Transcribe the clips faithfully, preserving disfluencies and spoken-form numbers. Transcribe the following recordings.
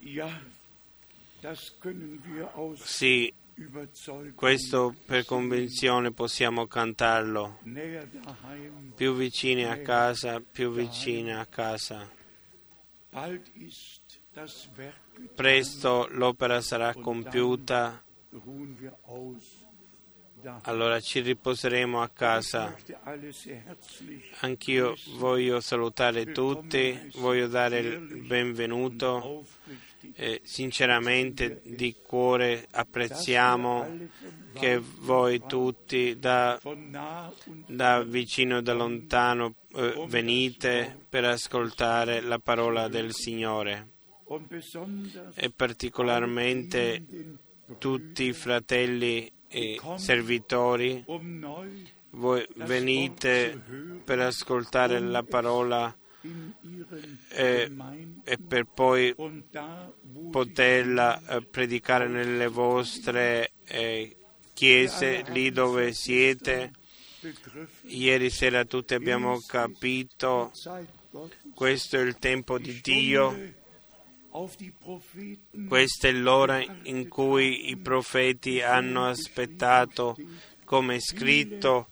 Sì, questo per convinzione possiamo cantarlo. Più vicini a casa, più vicini a casa. Presto l'opera sarà compiuta, allora ci riposeremo a casa. Anch'io voglio salutare tutti, voglio dare il benvenuto. Eh, sinceramente, di cuore apprezziamo che voi tutti da, da vicino e da lontano eh, venite per ascoltare la parola del Signore, e particolarmente tutti i fratelli e servitori. Voi venite per ascoltare la parola e, e per poi poterla eh, predicare nelle vostre eh, chiese, lì dove siete. Ieri sera tutti abbiamo capito, questo è il tempo di Dio, questa è l'ora in cui i profeti hanno aspettato, come è scritto.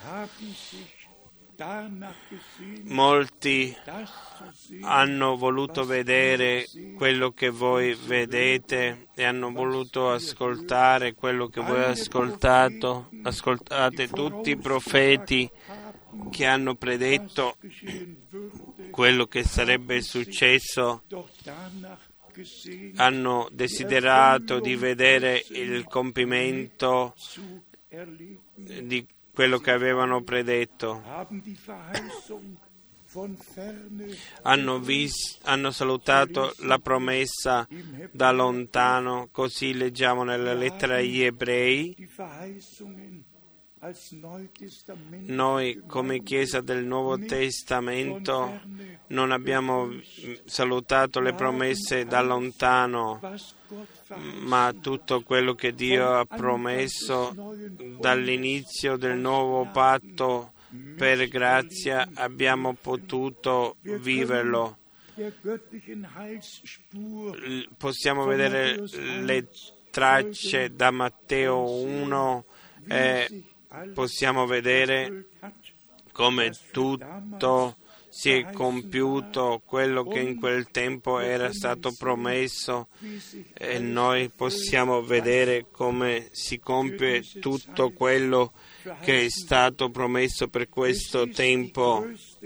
Molti hanno voluto vedere quello che voi vedete e hanno voluto ascoltare quello che voi ascoltato. Ascoltate tutti i profeti che hanno predetto quello che sarebbe successo, hanno desiderato di vedere il compimento di quello che avevano predetto. Hanno, vis- hanno salutato la promessa da lontano, così leggiamo nella lettera agli Ebrei. Noi come Chiesa del Nuovo Testamento non abbiamo salutato le promesse da lontano, ma tutto quello che Dio ha promesso dall'inizio del nuovo patto per grazia abbiamo potuto viverlo. Possiamo vedere le tracce da Matteo uno e possiamo vedere come tutto si è compiuto, quello che in quel tempo era stato promesso, e noi possiamo vedere come si compie tutto quello che è stato promesso per questo tempo.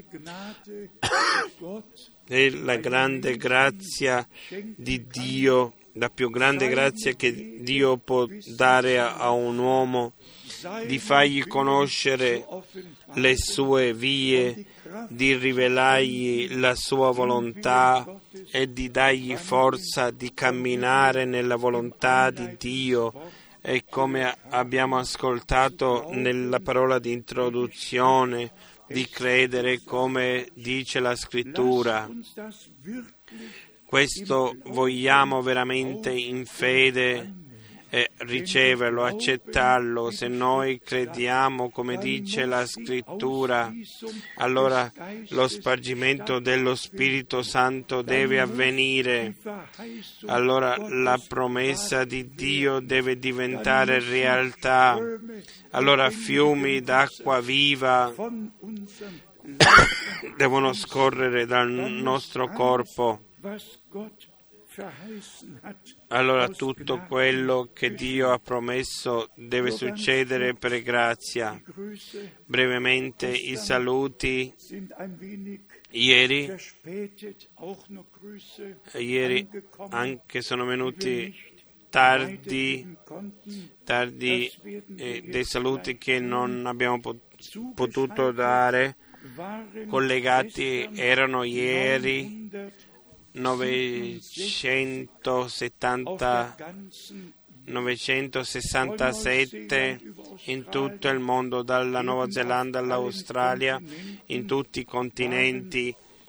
È la grande grazia di Dio, la più grande grazia che Dio può dare a, a un uomo, di fargli conoscere le sue vie, di rivelargli la sua volontà e di dargli forza di camminare nella volontà di Dio. E come abbiamo ascoltato nella parola di introduzione, di credere come dice la Scrittura. Questo vogliamo veramente in fede e riceverlo, accettarlo. Se noi crediamo come dice la Scrittura, allora lo spargimento dello Spirito Santo deve avvenire. Allora la promessa di Dio deve diventare realtà. Allora fiumi d'acqua viva devono scorrere dal nostro corpo. Allora tutto quello che Dio ha promesso deve succedere per grazia. Brevemente i saluti. Ieri, ieri anche sono venuti tardi, tardi eh, dei saluti che non abbiamo pot- potuto dare. Collegati erano ieri novecentosettanta, novecentosessantasette in tutto il mondo, dalla Nuova Zelanda all'Australia, in tutti i continenti.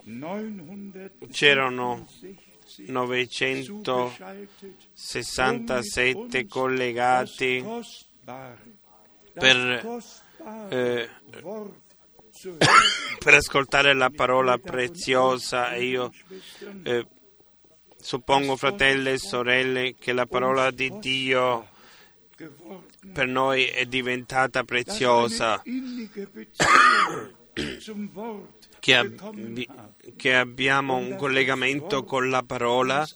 C'erano novecentosessantasette collegati per, eh, per ascoltare la parola preziosa, e io eh, Suppongo, fratelli e sorelle, che la parola di Dio per noi è diventata preziosa, che, abbi- che abbiamo un collegamento con la parola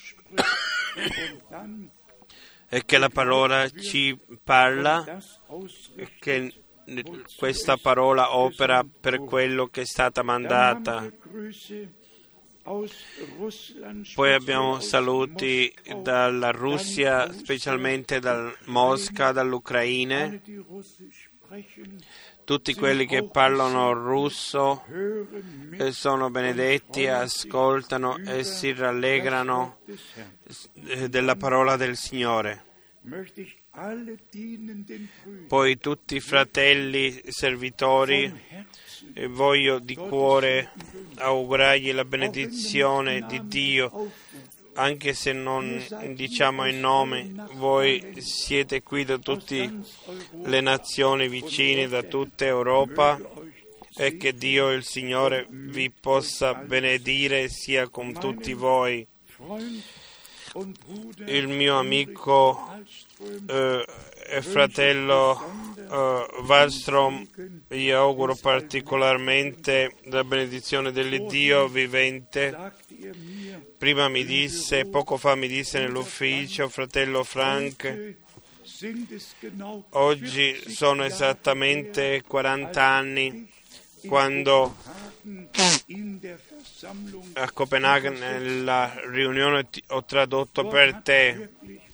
e che la parola ci parla e che questa parola opera per quello che è stata mandata. Poi abbiamo saluti dalla Russia, specialmente da Mosca, dall'Ucraina. Tutti quelli che parlano russo sono benedetti, ascoltano e si rallegrano della parola del Signore. Poi tutti i fratelli servitori, e voglio di cuore augurargli la benedizione di Dio, anche se non diciamo il nome. Voi siete qui da tutte le nazioni vicine, da tutta Europa, e che Dio il Signore vi possa benedire sia con tutti voi. Il mio amico eh, e fratello eh, Wallström, gli auguro particolarmente la benedizione dell'Iddio vivente. Prima mi disse, poco fa mi disse nell'ufficio, fratello Frank, oggi sono esattamente quaranta anni quando a Copenaghen nella riunione ho tradotto per te.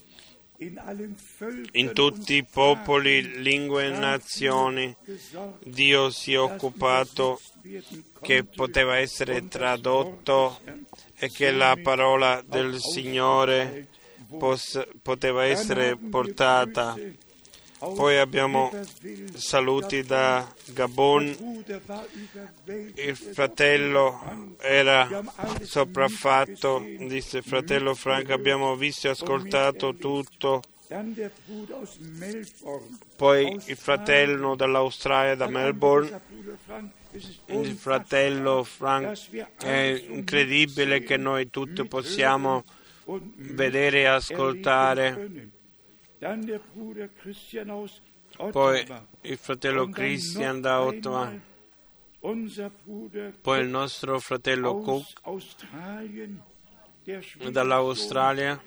In tutti i popoli, lingue e nazioni Dio si è occupato che poteva essere tradotto e che la parola del Signore pos- poteva essere portata. Poi abbiamo saluti da Gabon. Il fratello era sopraffatto, disse fratello Franco, abbiamo visto e ascoltato tutto. Poi il fratello dall'Australia, da Melbourne. Il fratello Frank, è incredibile che noi tutti possiamo vedere e ascoltare. Poi il fratello Christian da Ottawa, poi il nostro fratello Cook dall'Australia,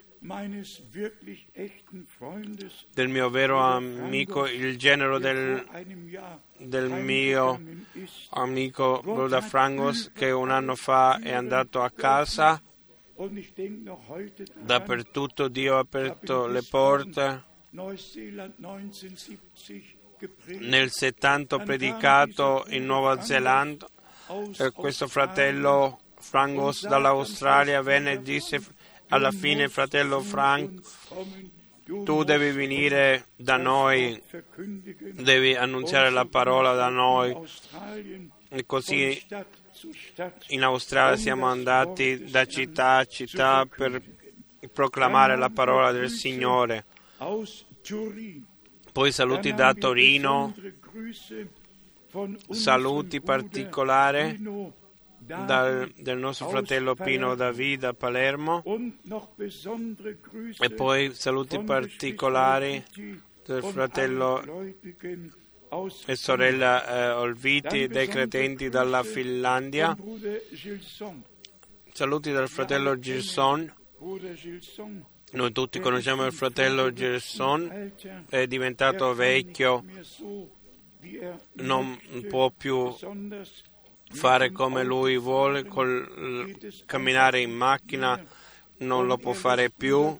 del mio vero amico, il genero del, del mio amico Bruder Frangos, che un anno fa è andato a casa. Dappertutto Dio ha aperto le porte. Nel settanta ho predicato in Nuova Zelanda e questo fratello Frangos dall'Australia venne e disse alla fine, fratello Frank, tu devi venire da noi, devi annunziare la parola da noi. E così in Australia siamo andati da città a città per proclamare la parola del Signore. Poi saluti da Torino, saluti particolari dal, del nostro fratello Pino David da Palermo, e poi saluti particolari del fratello e sorella eh, Olviti dei credenti dalla Finlandia. Saluti dal fratello Gilson. Noi tutti conosciamo il fratello Gilson, è diventato vecchio, non può più fare come lui vuole, col camminare in macchina non lo può fare più.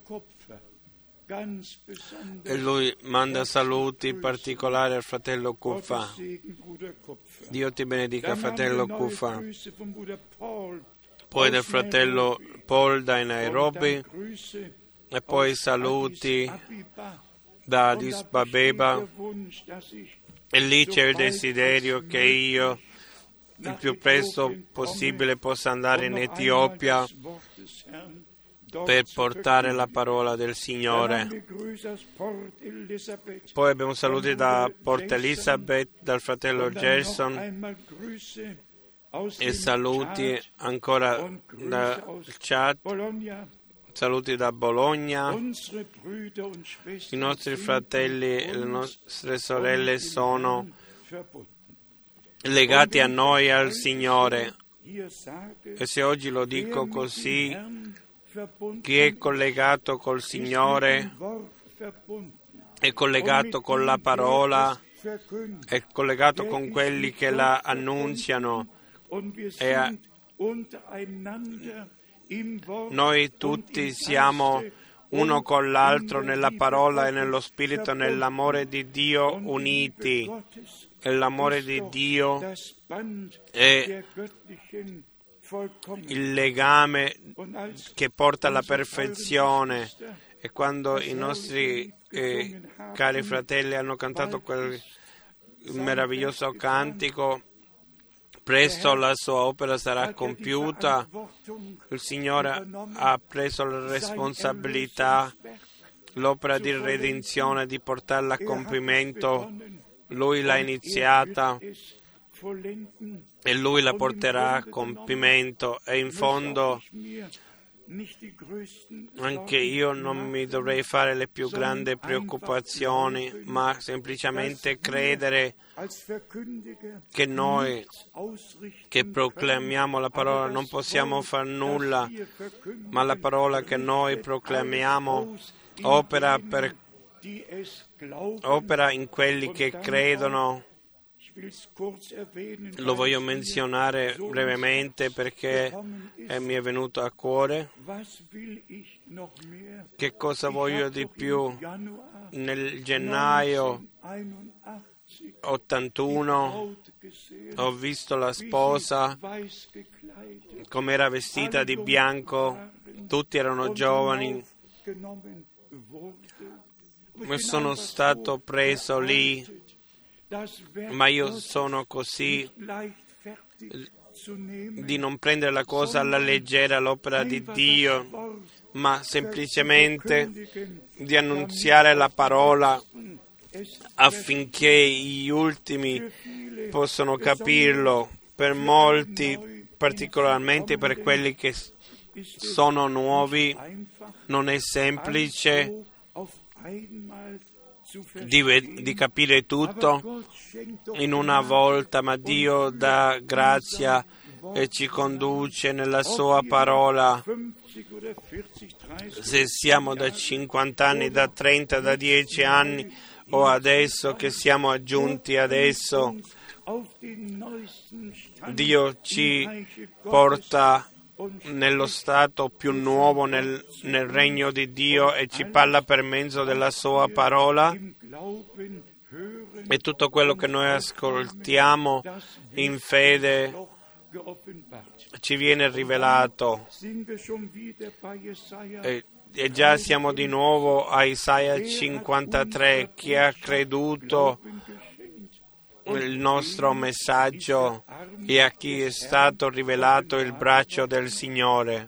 E lui manda saluti particolari al fratello Kuffa. Dio ti benedica, fratello Kuffa. Poi del fratello Paul da Nairobi, e poi saluti da Addis Abeba. E lì c'è il desiderio che io il più presto possibile possa andare in Etiopia per portare la parola del Signore. Poi abbiamo saluti da Port Elizabeth, dal fratello Gerson, e saluti ancora dal Chad, Saluti da Bologna. I nostri fratelli e le nostre sorelle sono legati a noi, al Signore. E se oggi lo dico così, chi è collegato col Signore è collegato con la parola, è collegato con quelli che la annunziano. E a... Noi tutti siamo uno con l'altro nella parola e nello Spirito, nell'amore di Dio uniti. E l'amore di Dio è il legame che porta alla perfezione. E quando i nostri eh, cari fratelli hanno cantato quel meraviglioso cantico, presto la sua opera sarà compiuta, il Signore ha preso la responsabilità, l'opera di redenzione, di portarla a compimento. Lui l'ha iniziata e Lui la porterà a compimento. E in fondo anche io non mi dovrei fare le più grandi preoccupazioni, ma semplicemente credere che noi che proclamiamo la parola non possiamo far nulla, ma la parola che noi proclamiamo opera, per, opera in quelli che credono. Lo voglio menzionare brevemente perché eh, mi è venuto a cuore. Che cosa voglio di più? Nel gennaio ottantuno ho visto la sposa come era vestita di bianco, tutti erano giovani, e sono stato preso lì. Ma io sono così di non prendere la cosa alla leggera, l'opera di Dio, ma semplicemente di annunziare la parola affinché gli ultimi possano capirlo. Per molti, particolarmente per quelli che sono nuovi, non è semplice Di, di capire tutto in una volta, ma Dio dà grazia e ci conduce nella sua parola. Se siamo da cinquanta anni, da trenta, da dieci anni o adesso che siamo aggiunti adesso, Dio ci porta nello stato più nuovo nel, nel regno di Dio e ci parla per mezzo della sua parola, e tutto quello che noi ascoltiamo in fede ci viene rivelato. E, e già siamo di nuovo a Isaia cinquantatré. Chi ha creduto il nostro messaggio e a chi è stato rivelato il braccio del Signore.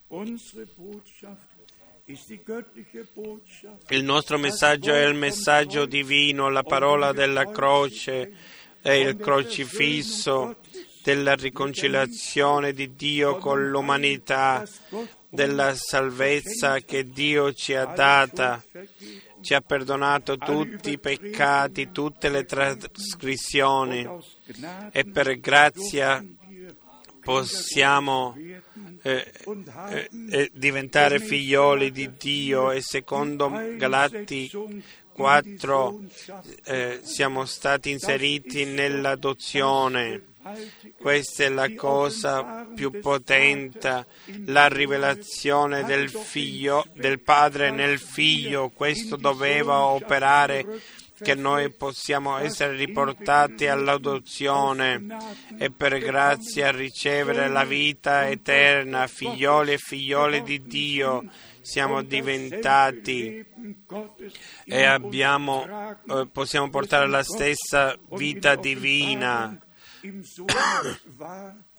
Il nostro messaggio è il messaggio divino, la parola della croce e il crocifisso, della riconciliazione di Dio con l'umanità, della salvezza che Dio ci ha data. Ci ha perdonato tutti i peccati, tutte le trasgressioni, e per grazia possiamo eh, eh, eh, diventare figlioli di Dio. E secondo Galati quattro eh, siamo stati inseriti nell'adozione. Questa è la cosa più potente, la rivelazione del figlio, del Padre nel Figlio. Questo doveva operare che noi possiamo essere riportati all'adozione e per grazia ricevere la vita eterna, figlioli e figliole di Dio. Siamo diventati e abbiamo, eh, possiamo portare la stessa vita divina.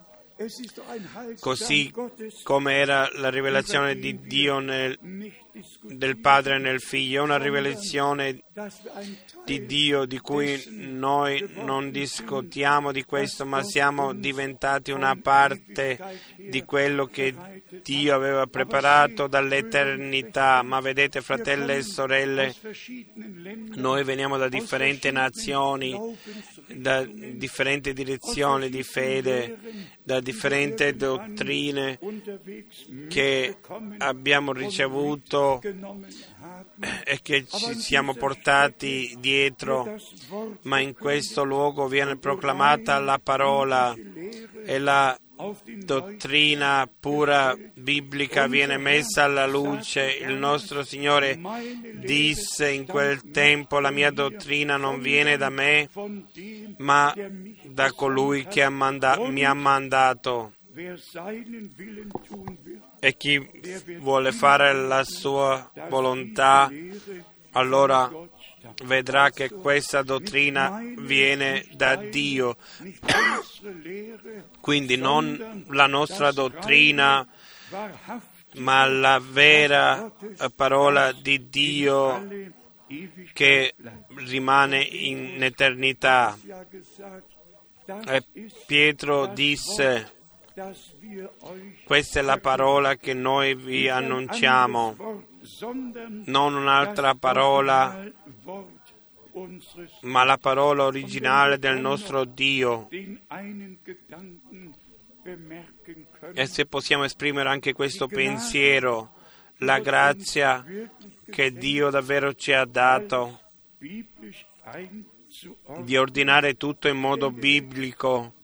così come era la rivelazione di Dio nel, del Padre nel Figlio, è una rivelazione di Dio di cui noi non discutiamo di questo, ma siamo diventati una parte di quello che Dio aveva preparato dall'eternità. Ma vedete, fratelli e sorelle, noi veniamo da differenti nazioni, da differenti direzioni di fede, da differenti dottrine che abbiamo ricevuto e che ci siamo portati dietro, ma in questo luogo viene proclamata la parola e la dottrina pura biblica viene messa alla luce. Il nostro Signore disse in quel tempo: la mia dottrina non viene da me, ma da colui che ha manda- mi ha mandato. E chi vuole fare la sua volontà, allora vedrà che questa dottrina viene da Dio. Quindi non la nostra dottrina, ma la vera parola di Dio che rimane in eternità. E Pietro disse: questa è la parola che noi vi annunciamo, non un'altra parola, ma la parola originale del nostro Dio. E se possiamo esprimere anche questo pensiero, la grazia che Dio davvero ci ha dato di ordinare tutto in modo biblico.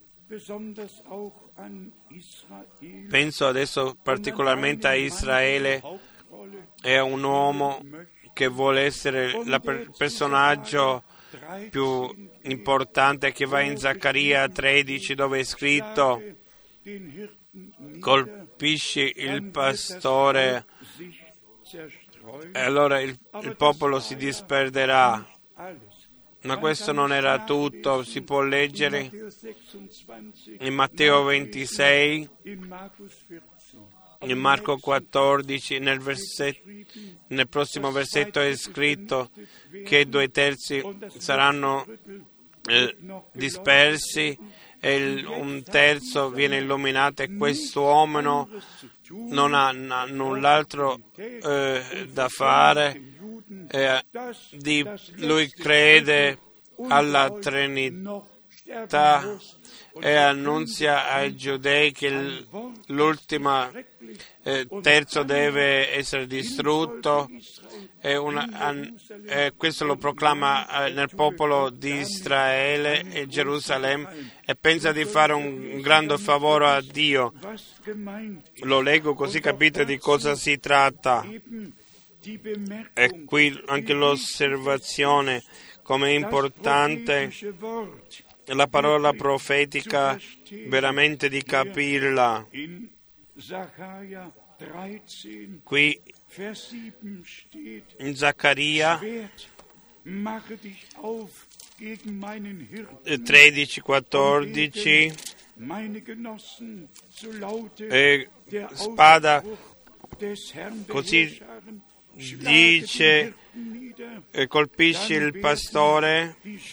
Penso adesso particolarmente a Israele e a un uomo che vuole essere il per- personaggio più importante, che va in Zaccaria tredici, dove è scritto: colpisci il pastore e allora il, il popolo si disperderà. Ma questo non era tutto, si può leggere in Matteo ventisei, in Marco quattordici, nel, verset, nel prossimo versetto è scritto che due terzi saranno eh, dispersi e il, un terzo viene illuminato, e quest'uomo non ha, ha null'altro eh, da fare. Eh, di, lui crede alla Trinità e annunzia ai giudei che il, l'ultimo eh, terzo deve essere distrutto, e, una, an, e questo lo proclama eh, nel popolo di Israele e Gerusalemme, e pensa di fare un, un grande favore a Dio. Lo leggo così capite di cosa si tratta. E qui anche l'osservazione, come è importante la parola profetica, veramente di capirla. Qui in Zaccaria tredici quattordici, e spada, così dice, e colpisci il pastore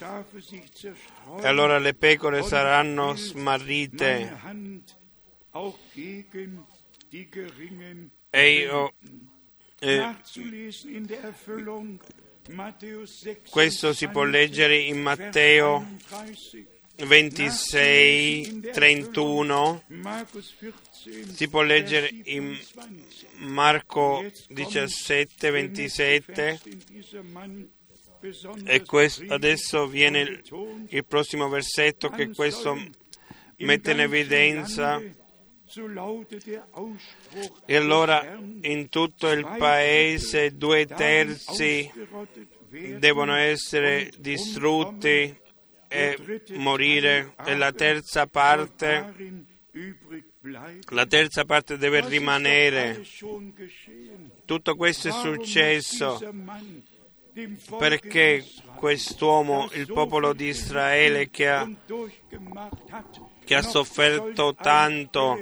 e allora le pecore saranno smarrite. E io eh, questo si può leggere in Matteo ventisei trentuno, si può leggere in Marco diciassette ventisette, e questo, adesso viene il, il prossimo versetto che questo mette in evidenza. E allora in tutto il paese due terzi devono essere distrutti e morire, e la terza parte la terza parte deve rimanere. Tutto questo è successo perché quest'uomo, il popolo di Israele, che ha che ha sofferto tanto,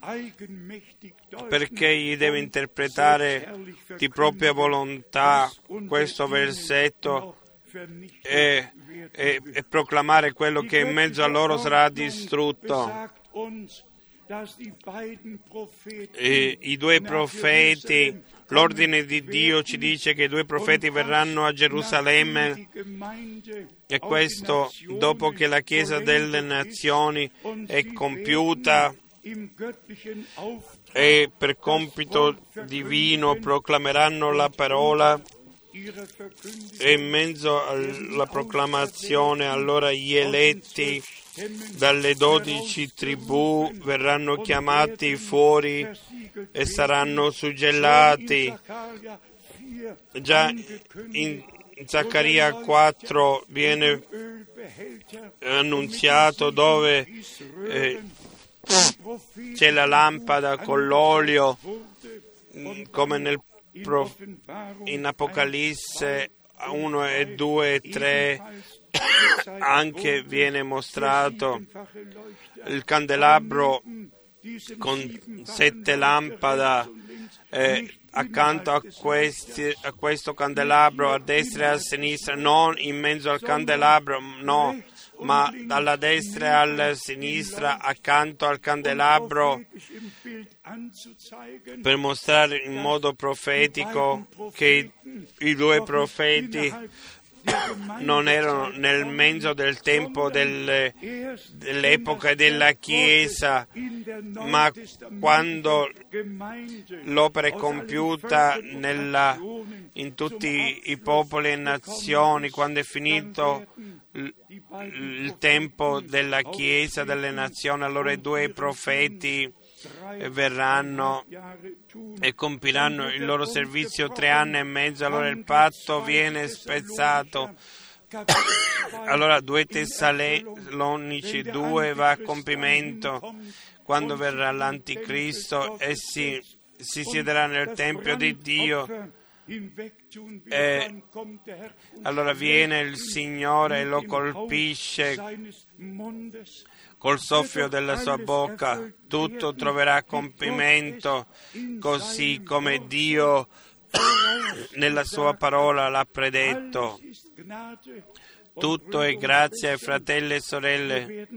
perché gli deve interpretare di propria volontà questo versetto e, e, e proclamare quello che in mezzo a loro sarà distrutto. E i due profeti, l'ordine di Dio ci dice che i due profeti verranno a Gerusalemme, e questo dopo che la Chiesa delle Nazioni è compiuta e per compito divino proclameranno la parola, e in mezzo alla proclamazione allora gli eletti dalle dodici tribù verranno chiamati fuori e saranno suggellati. Già in Zaccaria quattro viene annunziato dove eh, c'è la lampada con l'olio, come nel prof, in Apocalisse uno e due e tre anche viene mostrato il candelabro con sette lampade eh, accanto a, questi, a questo candelabro a destra e a sinistra, non in mezzo al candelabro, no, ma dalla destra e alla sinistra accanto al candelabro, per mostrare in modo profetico che i due profeti non erano nel mezzo del tempo delle, dell'epoca della Chiesa, ma quando l'opera è compiuta nella, in tutti i popoli e nazioni, quando è finito il, il tempo della Chiesa delle nazioni, allora i due profeti verranno e compiranno il loro servizio tre anni e mezzo, allora il patto viene spezzato. Allora due Tessalonici due va a compimento quando verrà l'Anticristo e si, si siederà nel Tempio di Dio. E allora viene il Signore e lo colpisce col soffio della sua bocca, tutto troverà compimento, così come Dio nella sua parola l'ha predetto. Tutto è grazia, fratelli e sorelle.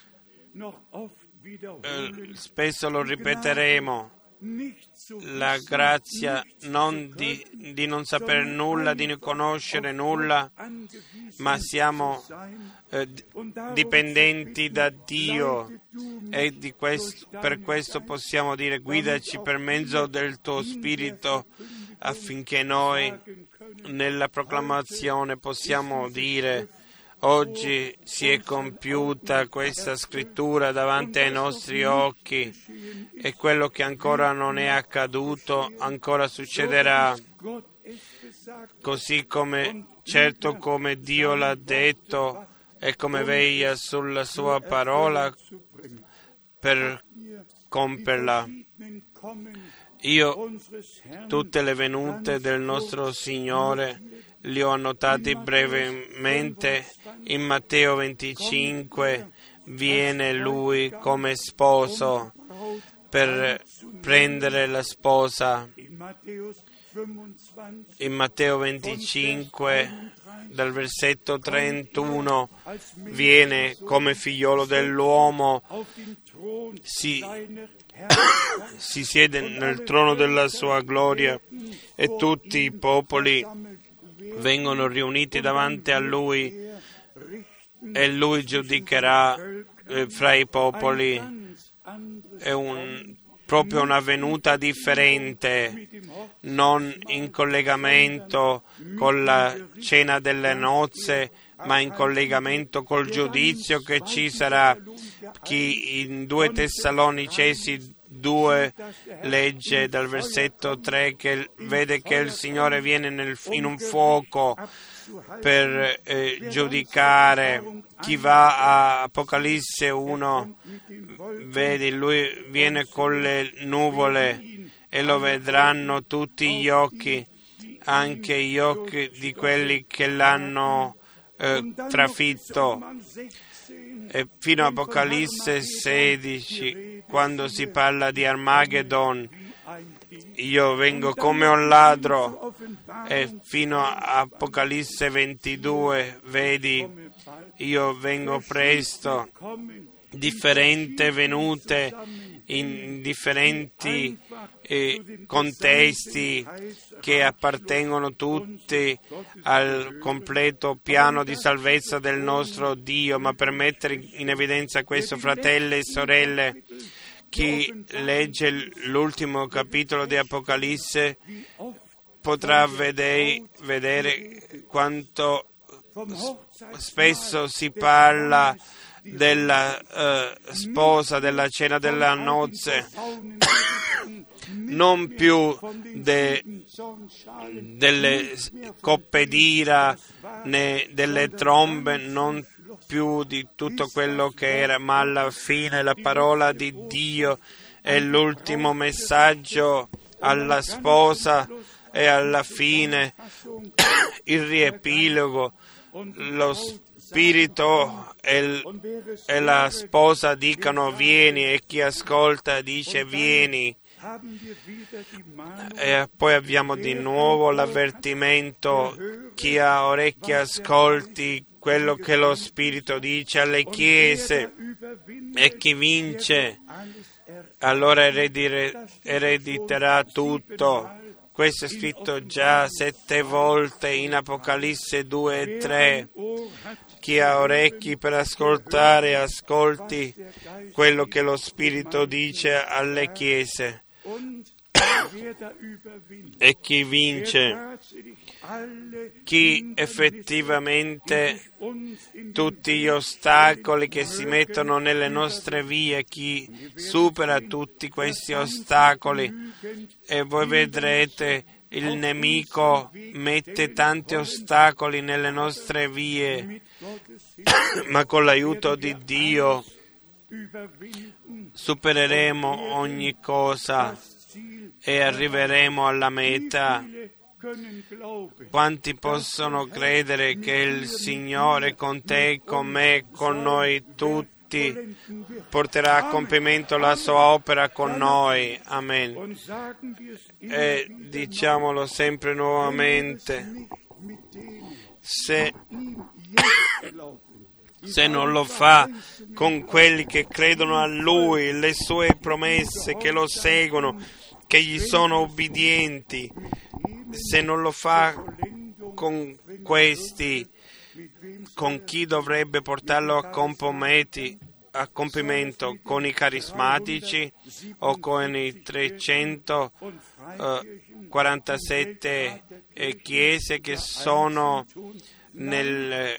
Eh, spesso lo ripeteremo. La grazia non di, di non sapere nulla, di non conoscere nulla, ma siamo eh, dipendenti da Dio, e di questo, per questo possiamo dire: guidaci per mezzo del tuo Spirito, affinché noi nella proclamazione possiamo dire: oggi si è compiuta questa scrittura davanti ai nostri occhi, e quello che ancora non è accaduto ancora succederà, così come certo come Dio l'ha detto e come veglia sulla sua parola per compierla. Io tutte le venute del nostro Signore li ho annotati brevemente. In Matteo venticinque viene Lui come sposo per prendere la sposa. In Matteo venticinque, dal versetto trentuno, viene come figliolo dell'uomo, si, si siede nel trono della sua gloria, e tutti i popoli vengono riuniti davanti a Lui, e Lui giudicherà eh, fra i popoli. È un, proprio una venuta differente, non in collegamento con la cena delle nozze, ma in collegamento col giudizio che ci sarà. Chi in due Tessalonicesi due legge dal versetto tre che vede che il Signore viene nel, in un fuoco per eh, giudicare. Chi va a Apocalisse uno vedi, lui viene con le nuvole e lo vedranno tutti gli occhi, anche gli occhi di quelli che l'hanno eh, trafitto. e fino a Apocalisse sedici, quando si parla di Armageddon, io vengo come un ladro, e fino a Apocalisse ventidue, vedi, io vengo presto, differenti venute in differenti eh, contesti che appartengono tutti al completo piano di salvezza del nostro Dio. Ma per mettere in evidenza questo, fratelli e sorelle, chi legge l'ultimo capitolo di Apocalisse potrà vedere, vedere quanto spesso si parla della uh, sposa, della cena della nozze, non più de, delle coppe d'ira né delle trombe, non più di tutto quello che era, ma alla fine la parola di Dio è l'ultimo messaggio alla sposa, e alla fine il riepilogo, lo spirito e, e la sposa dicono vieni, e chi ascolta dice vieni. E poi abbiamo di nuovo l'avvertimento: chi ha orecchie ascolti quello che lo Spirito dice alle chiese, e chi vince allora erediterà tutto. Questo è scritto già sette volte in Apocalisse due e tre. Chi ha orecchi per ascoltare, ascolti quello che lo Spirito dice alle chiese. E chi vince? Chi effettivamente tutti gli ostacoli che si mettono nelle nostre vie, chi supera tutti questi ostacoli. E voi vedrete, il nemico mette tanti ostacoli nelle nostre vie, ma con l'aiuto di Dio supereremo ogni cosa e arriveremo alla meta. Quanti possono credere che il Signore con te, con me, con noi tutti porterà a compimento la sua opera con noi? Amen. E diciamolo sempre nuovamente: se se non lo fa con quelli che credono a Lui, le sue promesse, che lo seguono, che gli sono obbedienti, se non lo fa con questi, con chi dovrebbe portarlo a compimento? A compimento con i carismatici o con i trecentoquarantasette eh, chiese che sono nel,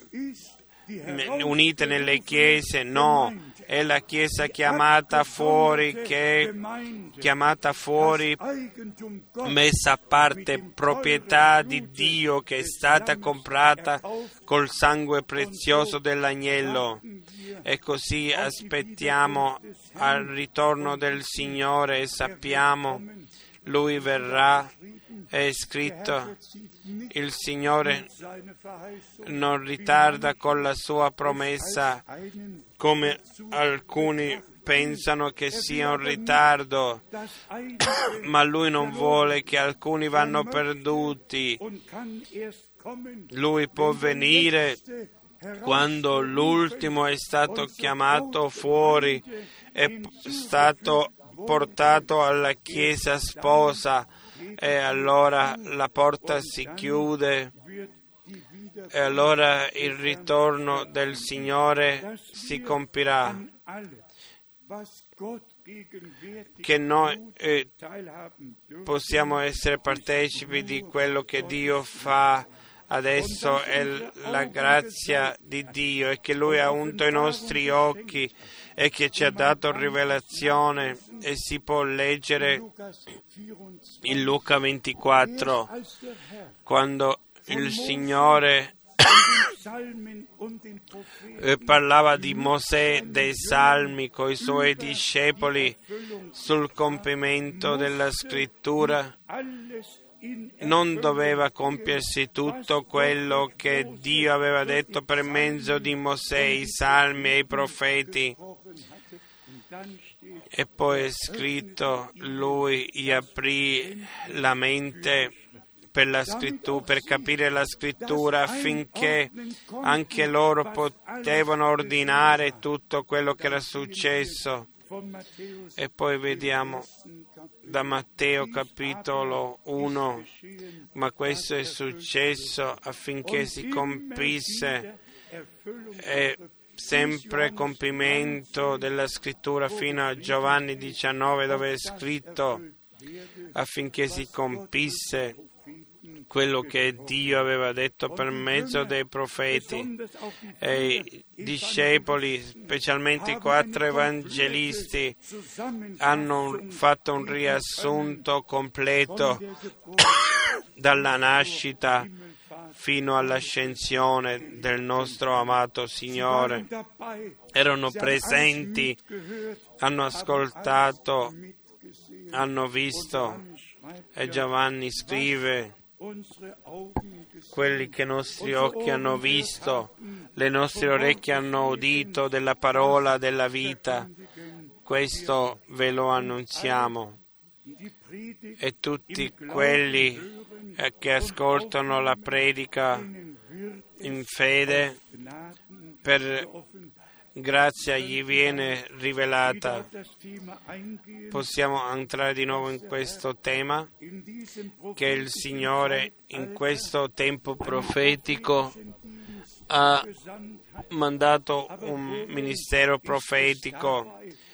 unite nelle chiese? No, è la Chiesa chiamata fuori, che è chiamata fuori, messa a parte, proprietà di Dio, che è stata comprata col sangue prezioso dell'agnello. E così aspettiamo al ritorno del Signore e sappiamo Lui verrà. È scritto: il Signore non ritarda con la sua promessa, come alcuni pensano che sia un ritardo, ma Lui non vuole che alcuni vanno perduti. Lui può venire quando l'ultimo è stato chiamato fuori, è stato portato alla Chiesa sposa, e allora la porta si chiude, e allora il ritorno del Signore si compirà. Che noi eh, possiamo essere partecipi di quello che Dio fa adesso, è la grazia di Dio, e che Lui ha unto i nostri occhi e che ci ha dato rivelazione, e si può leggere in Luca ventiquattro, quando il Signore parlava di Mosè, dei Salmi, coi suoi discepoli sul compimento della Scrittura. non doveva compiersi tutto quello che Dio aveva detto per mezzo di Mosè, i salmi e i profeti? E poi è scritto, lui gli aprì la mente per la scrittura, per capire la scrittura, affinché anche loro potevano ordinare tutto quello che era successo. E poi vediamo da Matteo capitolo uno, ma questo è successo affinché si compisse, è sempre compimento della scrittura, fino a Giovanni diciannove, dove è scritto affinché si compisse quello che Dio aveva detto per mezzo dei profeti. E i discepoli, specialmente i quattro evangelisti, hanno fatto un riassunto completo dalla nascita fino all'ascensione del nostro amato Signore. Erano presenti, hanno ascoltato, hanno visto, e Giovanni scrive, quelli che i nostri occhi hanno visto, le nostre orecchie hanno udito della parola della vita, questo ve lo annunziamo. E tutti quelli che ascoltano la predica in fede, per grazia gli viene rivelata. Possiamo entrare di nuovo in questo tema, che il Signore in questo tempo profetico ha mandato un ministero profetico.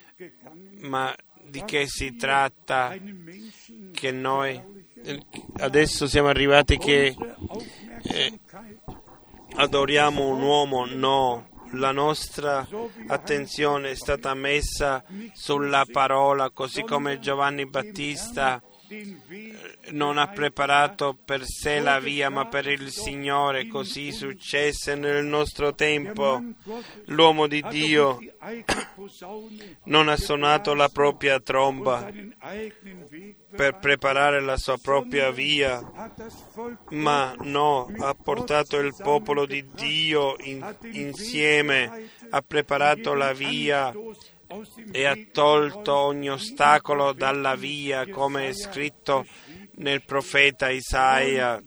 Ma di che si tratta? Che noi adesso siamo arrivati che eh, adoriamo un uomo? No. La nostra attenzione è stata messa sulla parola, così come Giovanni Battista non ha preparato per sé la via, ma per il Signore. Così successe nel nostro tempo. L'uomo di Dio non ha suonato la propria tromba per preparare la sua propria via, ma no, ha portato il popolo di Dio in, insieme, ha preparato la via e ha tolto ogni ostacolo dalla via, come è scritto nel profeta Isaia.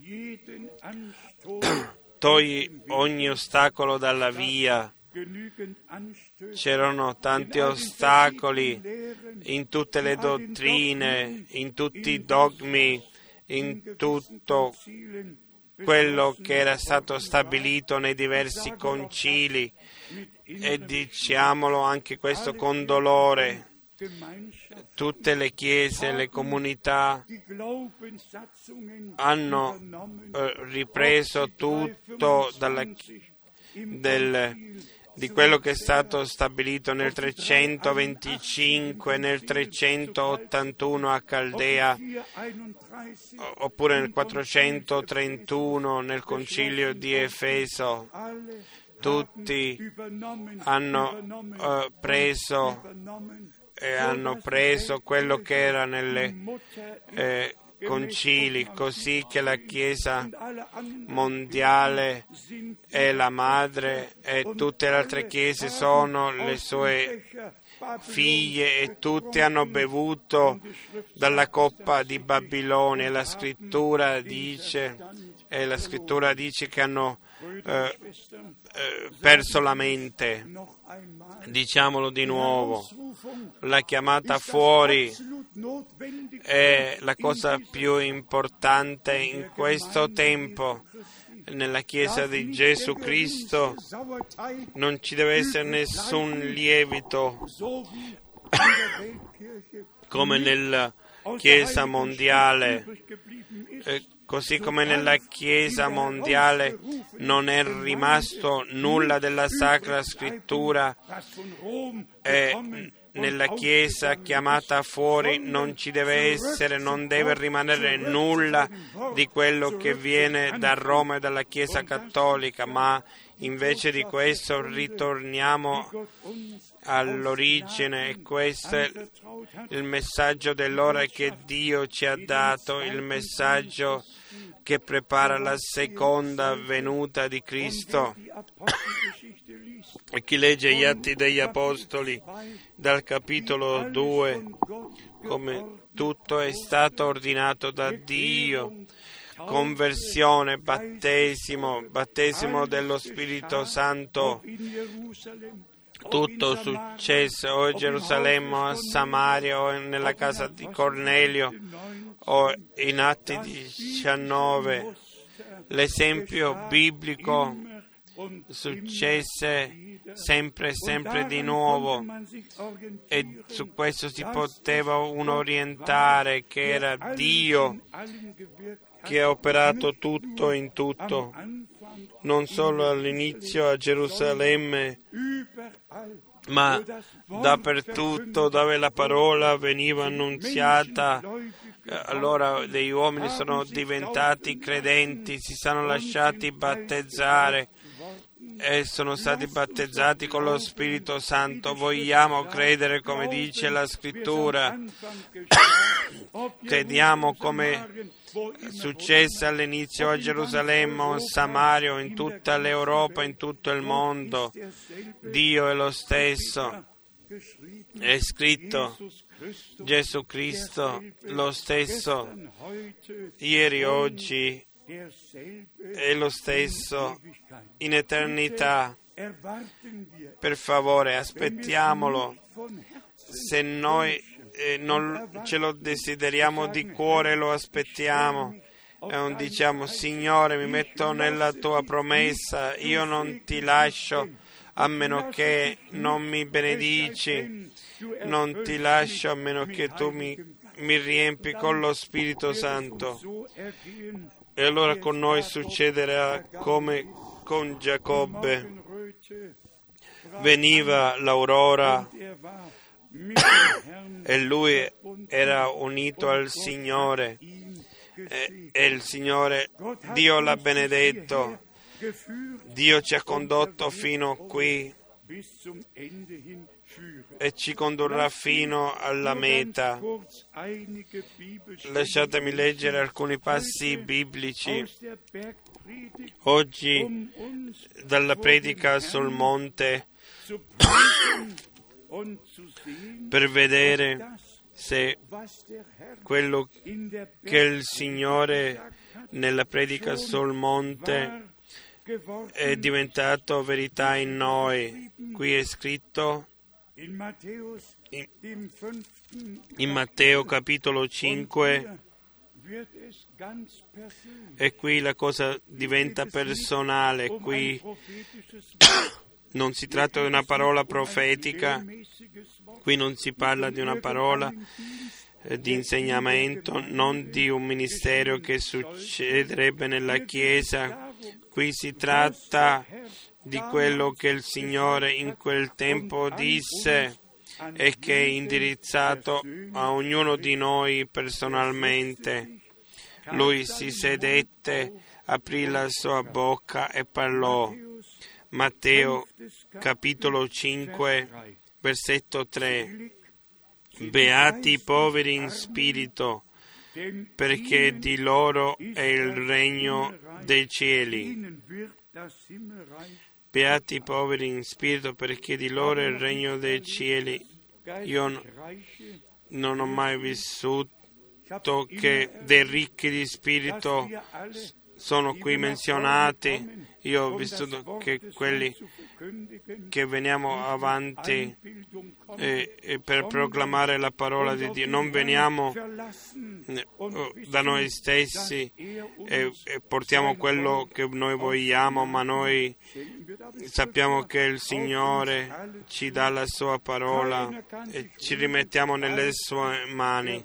Togli ogni ostacolo dalla via. C'erano tanti ostacoli in tutte le dottrine, in tutti i dogmi, in tutto quello che era stato stabilito nei diversi concili, e diciamolo anche questo con dolore. Tutte le chiese, le comunità hanno eh, ripreso tutto dalla, del, di quello che è stato stabilito nel trecentoventicinque, nel trecentottantuno a Caldea, oppure nel quattrocentotrentuno nel concilio di Efeso. Tutti hanno uh, preso e hanno preso quello che era nelle eh, concili, così che la Chiesa mondiale è la madre e tutte le altre chiese sono le sue figlie, e tutti hanno bevuto dalla coppa di Babilonia. La scrittura dice, e la scrittura dice che hanno eh, eh, perso la mente. Diciamolo di nuovo, la chiamata fuori è la cosa più importante in questo tempo. Nella Chiesa di Gesù Cristo non ci deve essere nessun lievito come nella Chiesa mondiale. Eh, così come nella Chiesa mondiale non è rimasto nulla della Sacra Scrittura, e nella Chiesa chiamata fuori non ci deve essere, non deve rimanere nulla di quello che viene da Roma e dalla Chiesa cattolica, ma invece di questo ritorniamo all'origine, e questo è il messaggio dell'ora che Dio ci ha dato, il messaggio che prepara la seconda venuta di Cristo. E chi legge gli Atti degli Apostoli dal capitolo due, come tutto è stato ordinato da Dio, conversione, battesimo, battesimo dello Spirito Santo, tutto successo o a Gerusalemme o a Samaria o nella casa di Cornelio o in Atti diciannove. L'esempio biblico successe sempre sempre di nuovo, e su questo si poteva uno orientare che era Dio che ha operato tutto in tutto, non solo all'inizio a Gerusalemme, ma dappertutto dove la parola veniva annunziata. Allora degli uomini sono diventati credenti, si sono lasciati battezzare e sono stati battezzati con lo Spirito Santo. Vogliamo credere come dice la Scrittura. Crediamo come successe all'inizio a Gerusalemme o a Samaria o in tutta l'Europa, in tutto il mondo. Dio è lo stesso. È scritto Gesù Cristo lo stesso ieri, oggi è lo stesso in eternità. Per favore, aspettiamolo. Se noi eh, non ce lo desideriamo di cuore, lo aspettiamo e non diciamo: Signore, mi metto nella tua promessa, io non ti lascio a meno che non mi benedici, non ti lascio a meno che tu mi, mi riempi con lo Spirito Santo. E allora con noi succederà come con Giacobbe. Veniva l'aurora e lui era unito al Signore, e, e il Signore, Dio l'ha benedetto. Dio ci ha condotto fino qui e ci condurrà fino alla meta. Lasciatemi leggere alcuni passi biblici oggi dalla predica sul monte per vedere se quello che il Signore nella predica sul monte è diventato verità in noi. Qui è scritto in, in Matteo capitolo cinque, e qui la cosa diventa personale. Qui non si tratta di una parola profetica, qui non si parla di una parola eh, di insegnamento, non di un ministero che succederebbe nella Chiesa. Qui si tratta di quello che il Signore in quel tempo disse e che è indirizzato a ognuno di noi personalmente. Lui si sedette, aprì la sua bocca e parlò. Matteo capitolo cinque, versetto tre. Beati i poveri in spirito, perché di loro è il regno dei cieli. Beati i poveri in spirito, perché di loro è il regno dei cieli. Io non ho mai vissuto che dei ricchi di spirito sono qui menzionati. Io ho vissuto che quelli che veniamo avanti e, e per proclamare la parola di Dio, non veniamo da noi stessi e, e portiamo quello che noi vogliamo, ma noi sappiamo che il Signore ci dà la sua parola e ci rimettiamo nelle sue mani.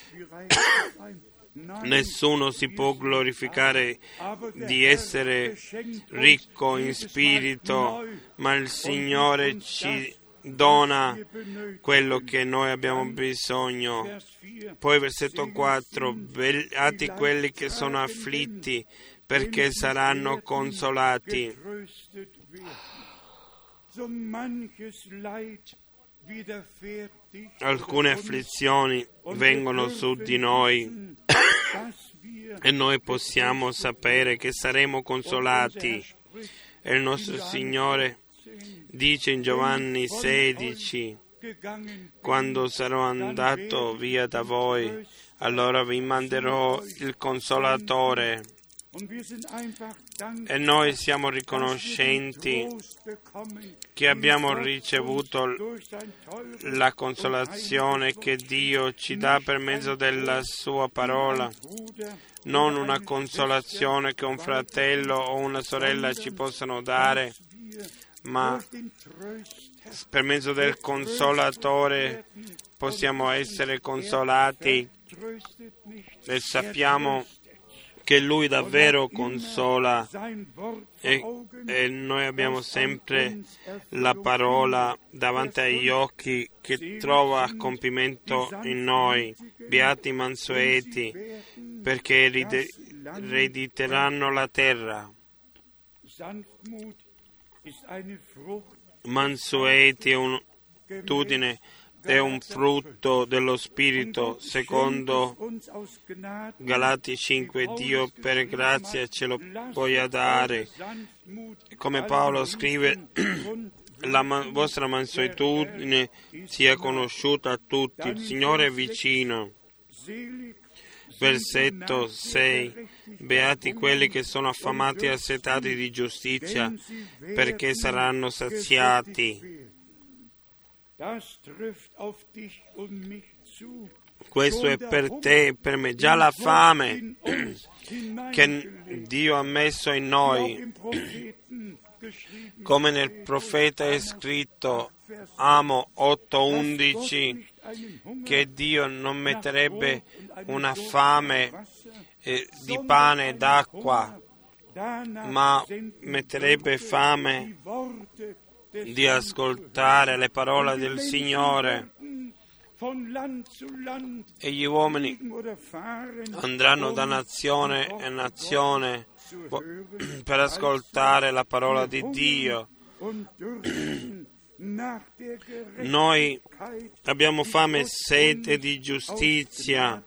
Nessuno si può glorificare di essere ricco in spirito, ma il Signore ci dona quello che noi abbiamo bisogno. Poi versetto quattro: beati quelli che sono afflitti, perché saranno consolati. alcune afflizioni vengono su di noi e noi possiamo sapere che saremo consolati. E il nostro Signore dice in Giovanni sedici: quando sarò andato via da voi, allora vi manderò il Consolatore. E noi siamo riconoscenti che abbiamo ricevuto la consolazione che Dio ci dà per mezzo della Sua parola, non una consolazione che un fratello o una sorella ci possono dare, ma per mezzo del Consolatore possiamo essere consolati e sappiamo che Lui davvero consola e, e noi abbiamo sempre la parola davanti agli occhi che trova compimento in noi. Beati i mansueti, perché erediteranno la terra. Mansueti è un'attitudine, è un frutto dello Spirito, secondo Galati cinque. Dio per grazia ce lo voglia dare. Come Paolo scrive, la man- vostra mansuetudine sia conosciuta a tutti, il Signore è vicino. Versetto sei. Beati quelli che sono affamati e assetati di giustizia, perché saranno saziati. Questo è per te e per me. Già la fame che Dio ha messo in noi, come nel profeta è scritto, Amo otto undici, che Dio non metterebbe una fame eh, di pane e d'acqua, ma metterebbe fame di ascoltare le parole del Signore. E gli uomini andranno da nazione a nazione per ascoltare la parola di Dio. Noi abbiamo fame e sete di giustizia,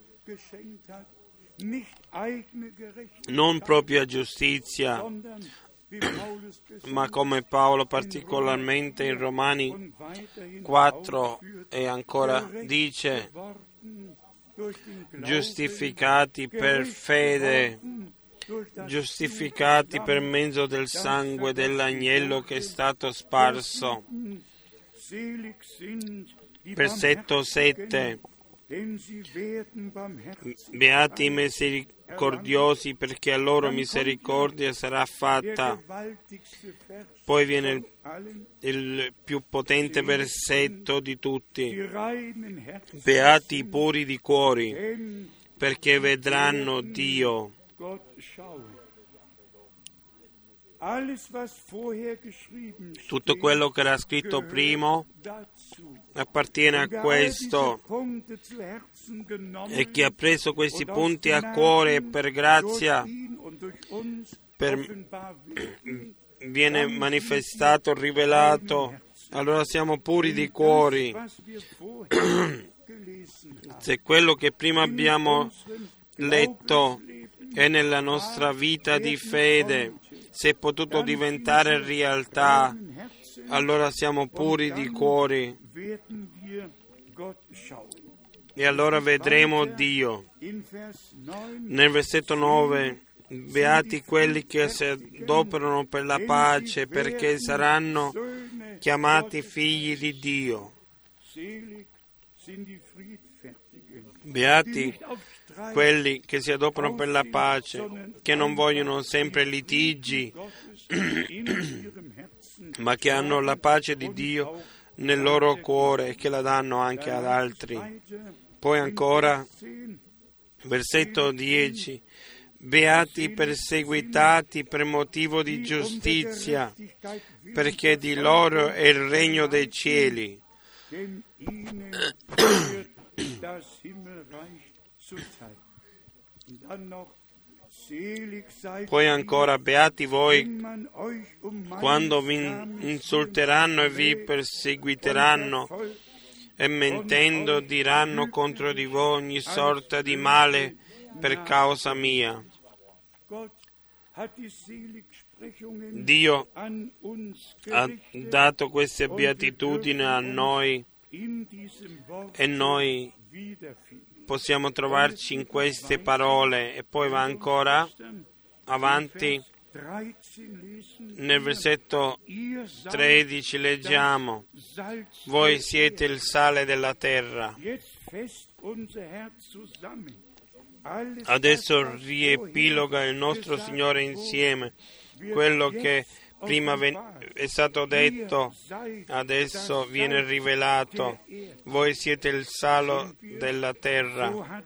non propria giustizia, ma come Paolo particolarmente in Romani quattro e ancora dice, giustificati per fede, giustificati per mezzo del sangue dell'agnello che è stato sparso. Versetto sette. Beati i misericordiosi, perché a loro misericordia sarà fatta. Poi viene il, il più potente versetto di tutti. Beati i puri di cuore, perché vedranno Dio. Tutto quello che era scritto prima appartiene a questo, e chi ha preso questi punti a cuore per grazia per, viene manifestato, rivelato, allora siamo puri di cuore. Se quello che prima abbiamo letto è nella nostra vita di fede, se è potuto diventare realtà, allora siamo puri di cuore e allora vedremo Dio. Nel versetto nove, beati quelli che si adoperano per la pace, perché saranno chiamati figli di Dio. Beati quelli che si adoperano per la pace, che non vogliono sempre litigi, ma che hanno la pace di Dio nel loro cuore e che la danno anche ad altri. Poi ancora, versetto dieci, beati i perseguitati per motivo di giustizia, perché di loro è il regno dei cieli. Poi ancora, beati voi quando vi insulteranno e vi perseguiteranno e mentendo diranno contro di voi ogni sorta di male per causa mia. Dio ha dato queste beatitudini a noi e noi possiamo trovarci in queste parole. E poi va ancora avanti nel versetto tredici, leggiamo: voi siete il sale della terra. Adesso riepiloga il nostro Signore insieme quello che prima è stato detto, adesso viene rivelato. Voi siete il sale della terra.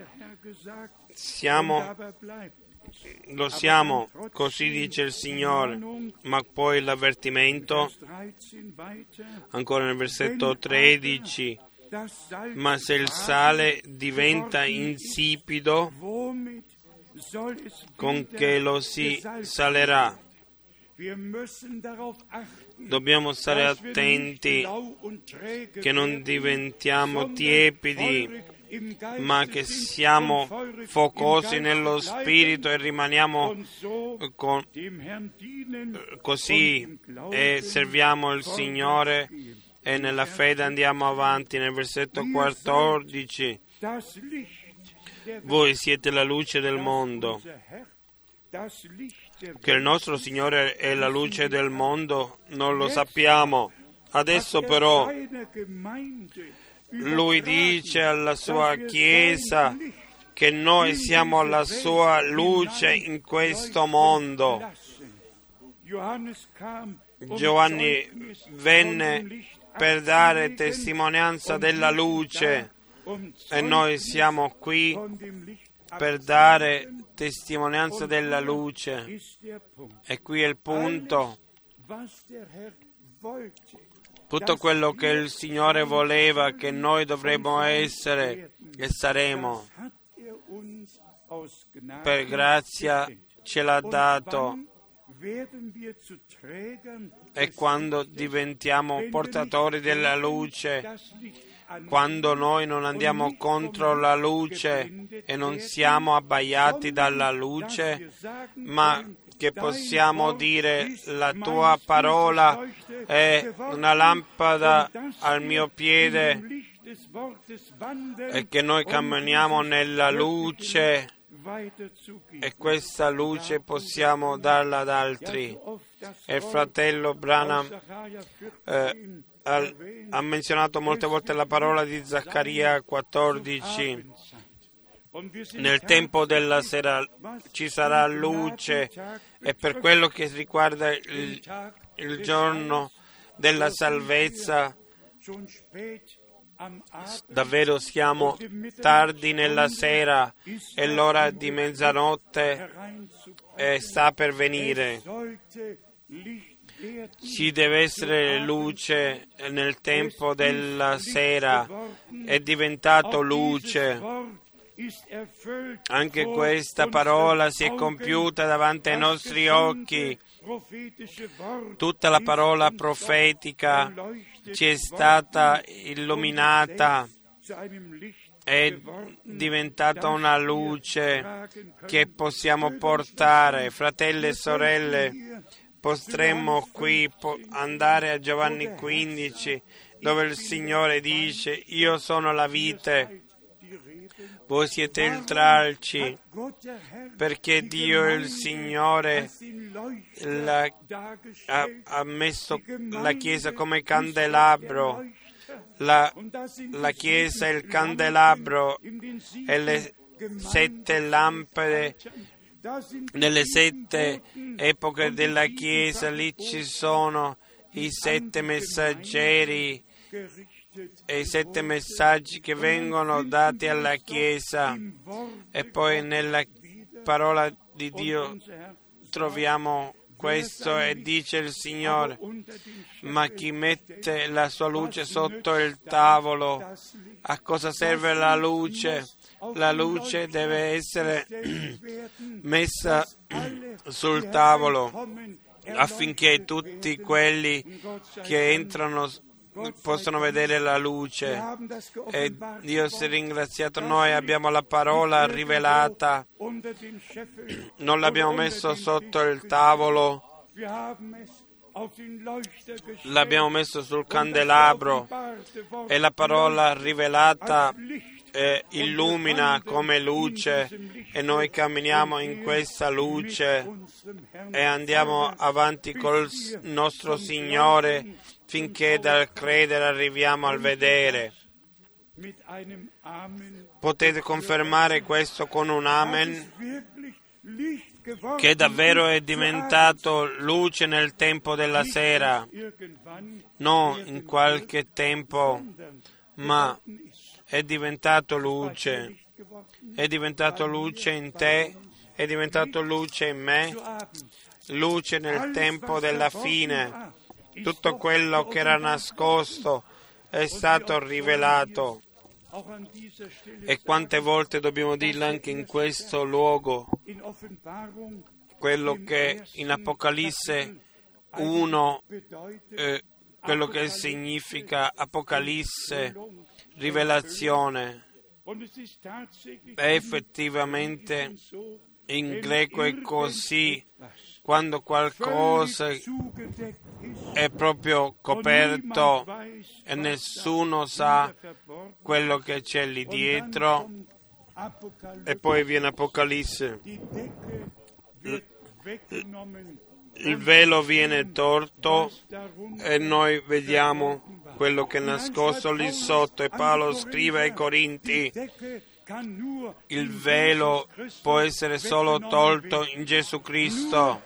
Siamo, lo siamo, così dice il Signore, ma poi l'avvertimento, ancora nel versetto tredici, ma se il sale diventa insipido, con che lo si salerà? Dobbiamo stare attenti che non diventiamo tiepidi, ma che siamo focosi nello spirito e rimaniamo con, così e serviamo il Signore e nella fede andiamo avanti. Nel versetto quattordici, voi siete la luce del mondo. Che il nostro Signore è la luce del mondo non lo sappiamo. Adesso però Lui dice alla sua Chiesa che noi siamo la sua luce in questo mondo. Giovanni venne per dare testimonianza della luce e noi siamo qui per dare testimonianza della luce. E qui è il punto. Tutto quello che il Signore voleva che noi dovremmo essere e saremo, per grazia ce l'ha dato. E quando diventiamo portatori della luce, quando noi non andiamo contro la luce e non siamo abbaiati dalla luce, ma che possiamo dire la tua parola è una lampada al mio piede e che noi camminiamo nella luce e questa luce possiamo darla ad altri. E il fratello Branham eh, ha, ha menzionato molte volte la parola di Zaccaria quattordici. Nel tempo della sera ci sarà luce e per quello che riguarda il, il giorno della salvezza, davvero siamo tardi nella sera e l'ora di mezzanotte eh, sta per venire. Ci deve essere luce nel tempo della sera, è diventato luce. Anche questa parola si è compiuta davanti ai nostri occhi. Tutta la parola profetica ci è stata illuminata, è diventata una luce che possiamo portare. Fratelli e sorelle, potremmo qui andare a Giovanni quindici, dove il Signore dice: io sono la vite, voi siete il tralci, perché Dio il Signore la, ha, ha messo la Chiesa come candelabro. La, la Chiesa è il candelabro e le sette lampade. Nelle sette epoche della Chiesa lì ci sono i sette messaggeri e i sette messaggi che vengono dati alla Chiesa, e poi nella parola di Dio troviamo questo e dice il Signore: ma chi mette la sua luce sotto il tavolo, a cosa serve la luce? La luce deve essere messa sul tavolo affinché tutti quelli che entrano possono vedere la luce. E Dio si è ringraziato. Noi abbiamo la parola rivelata, non l'abbiamo messo sotto il tavolo, l'abbiamo messo sul candelabro, e la parola rivelata eh, illumina come luce, e noi camminiamo in questa luce e andiamo avanti col nostro Signore finché dal credere arriviamo al vedere. Potete confermare questo con un amen? Che davvero è diventato luce nel tempo della sera, non in qualche tempo, ma è diventato luce, è diventato luce in te, è diventato luce in me, luce nel tempo della fine. Tutto quello che era nascosto è stato rivelato. E quante volte dobbiamo dirlo anche in questo luogo, quello che in Apocalisse uno, eh, quello che significa Apocalisse, rivelazione. E effettivamente in greco è così, quando qualcosa è proprio coperto e nessuno sa quello che c'è lì dietro, e poi viene Apocalisse. Il velo viene torto e noi vediamo quello che è nascosto lì sotto, e Paolo scrive ai Corinti: il velo può essere solo tolto in Gesù Cristo.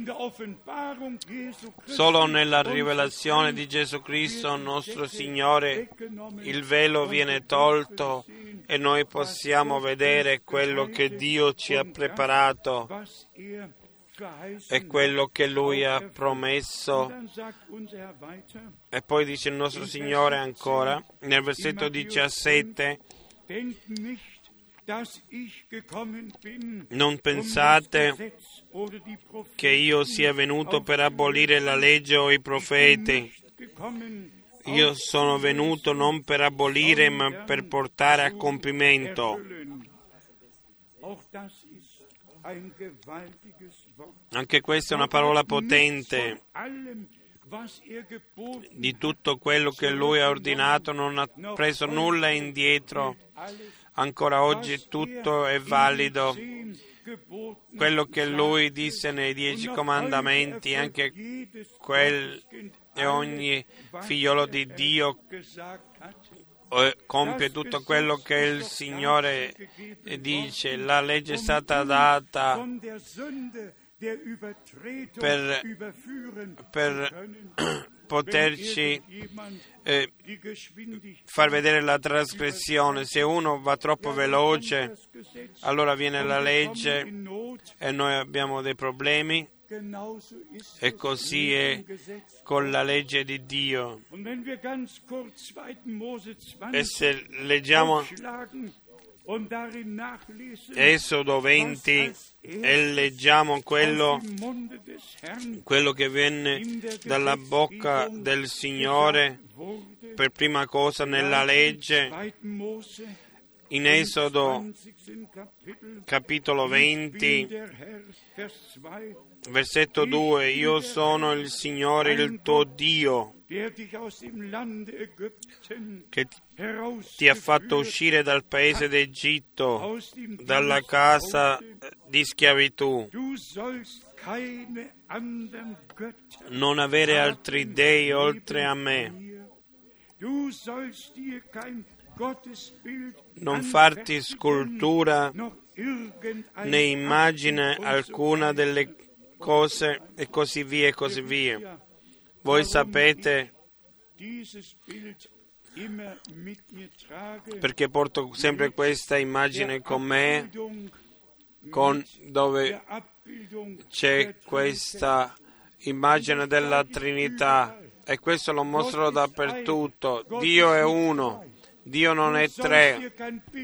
Solo nella rivelazione di Gesù Cristo, nostro Signore, il velo viene tolto e noi possiamo vedere quello che Dio ci ha preparato e quello che Lui ha promesso. E poi dice il nostro Signore ancora, nel versetto diciassette: non pensate che io sia venuto per abolire la legge o i profeti. Io sono venuto non per abolire, ma per portare a compimento. Anche questa è una parola potente. Di tutto quello che Lui ha ordinato non ha preso nulla indietro. Ancora oggi tutto è valido. Quello che Lui disse nei Dieci Comandamenti, anche quel e ogni figliolo di Dio compie tutto quello che il Signore dice. La legge è stata data per, per poterci eh, far vedere la trasgressione. Se uno va troppo veloce, allora viene la legge e noi abbiamo dei problemi, e così è con la legge di Dio. E se leggiamo Esodo venti e leggiamo quello, quello che venne dalla bocca del Signore per prima cosa nella legge, in Esodo capitolo venti, versetto due: io sono il Signore, il tuo Dio, che ti ha fatto uscire dal paese d'Egitto, dalla casa di schiavitù. Non avere altri dei oltre a me. Non farti scultura né immagine alcuna delle cose, e così via e così via. Voi sapete, perché porto sempre questa immagine con me, con, dove c'è questa immagine della Trinità, e questo lo mostro dappertutto. Dio è uno, Dio non è tre,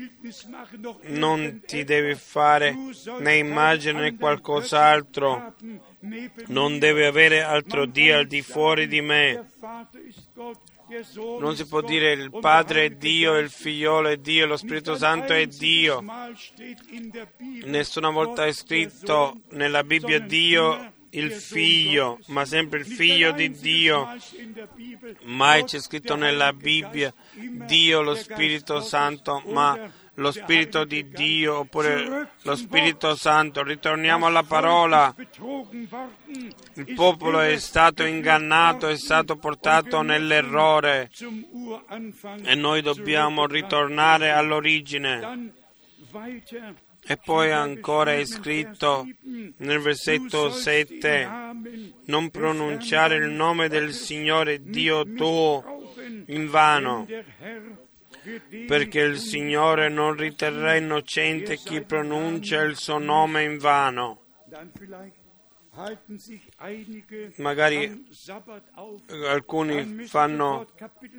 non ti devi fare né immagine né qualcos'altro, non devi avere altro Dio al di fuori di me. Non si può dire il Padre è Dio, il Figliolo è Dio, lo Spirito Santo è Dio. Nessuna volta è scritto nella Bibbia Dio il Figlio, ma sempre il Figlio di Dio. Mai c'è scritto nella Bibbia Dio lo Spirito Santo, ma lo Spirito di Dio oppure lo Spirito Santo. Ritorniamo alla parola. Il popolo è stato ingannato, è stato portato nell'errore e noi dobbiamo ritornare all'origine. E poi ancora è scritto nel versetto sette, non pronunciare il nome del Signore Dio tuo in vano, perché il Signore non riterrà innocente chi pronuncia il suo nome in vano. Magari alcuni fanno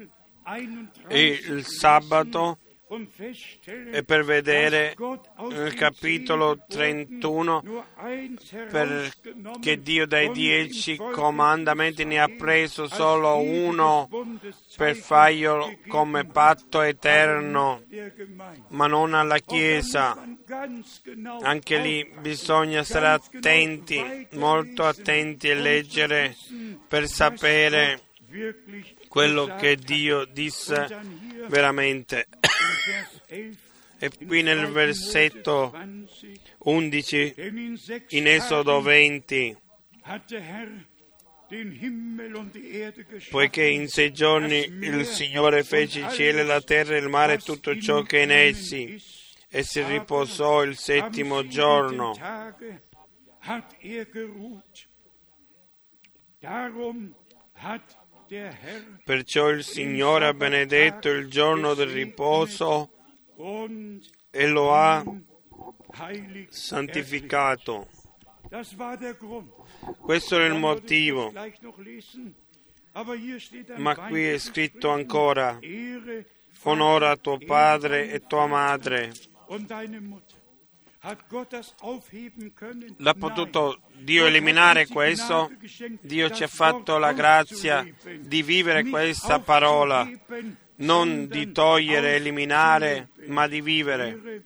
il sabato e per vedere nel capitolo trentuno perché Dio dai dieci comandamenti ne ha preso solo uno per farglielo come patto eterno, ma non alla Chiesa. Anche lì bisogna stare attenti, molto attenti e leggere per sapere quello che Dio disse veramente. E qui nel versetto undici, in Esodo venti, poiché in sei giorni il Signore fece i cieli, la terra, il mare e tutto ciò che è in essi, e si riposò il settimo giorno. Perciò il Signore ha benedetto il giorno del riposo e lo ha santificato. Questo è il motivo. Ma qui è scritto ancora: onora tuo padre e tua madre. L'ha potuto Dio eliminare questo? Dio ci ha fatto la grazia di vivere questa parola, non di togliere, eliminare, ma di vivere.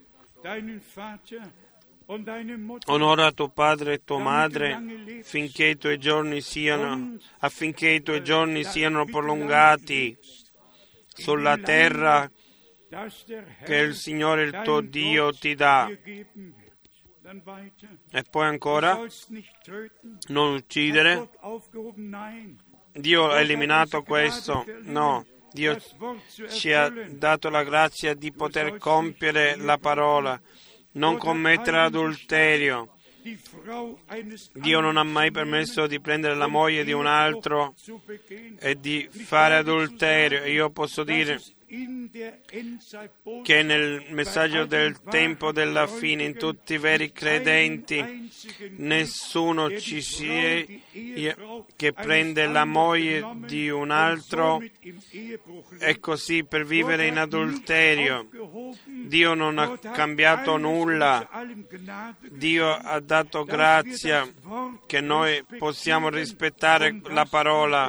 Onora tuo padre e tua madre finché i tuoi giorni siano, affinché i tuoi giorni siano prolungati sulla terra che il Signore il tuo Dio ti dà. E poi ancora, non uccidere. Dio ha eliminato questo? No, Dio ci ha dato la grazia di poter compiere la parola, non commettere adulterio. Dio non ha mai permesso di prendere la moglie di un altro e di fare adulterio. Io posso dire che nel messaggio del tempo della fine, in tutti i veri credenti, nessuno ci sia che prende la moglie di un altro e così per vivere in adulterio. Dio non ha cambiato nulla. Dio ha dato grazia che noi possiamo rispettare la parola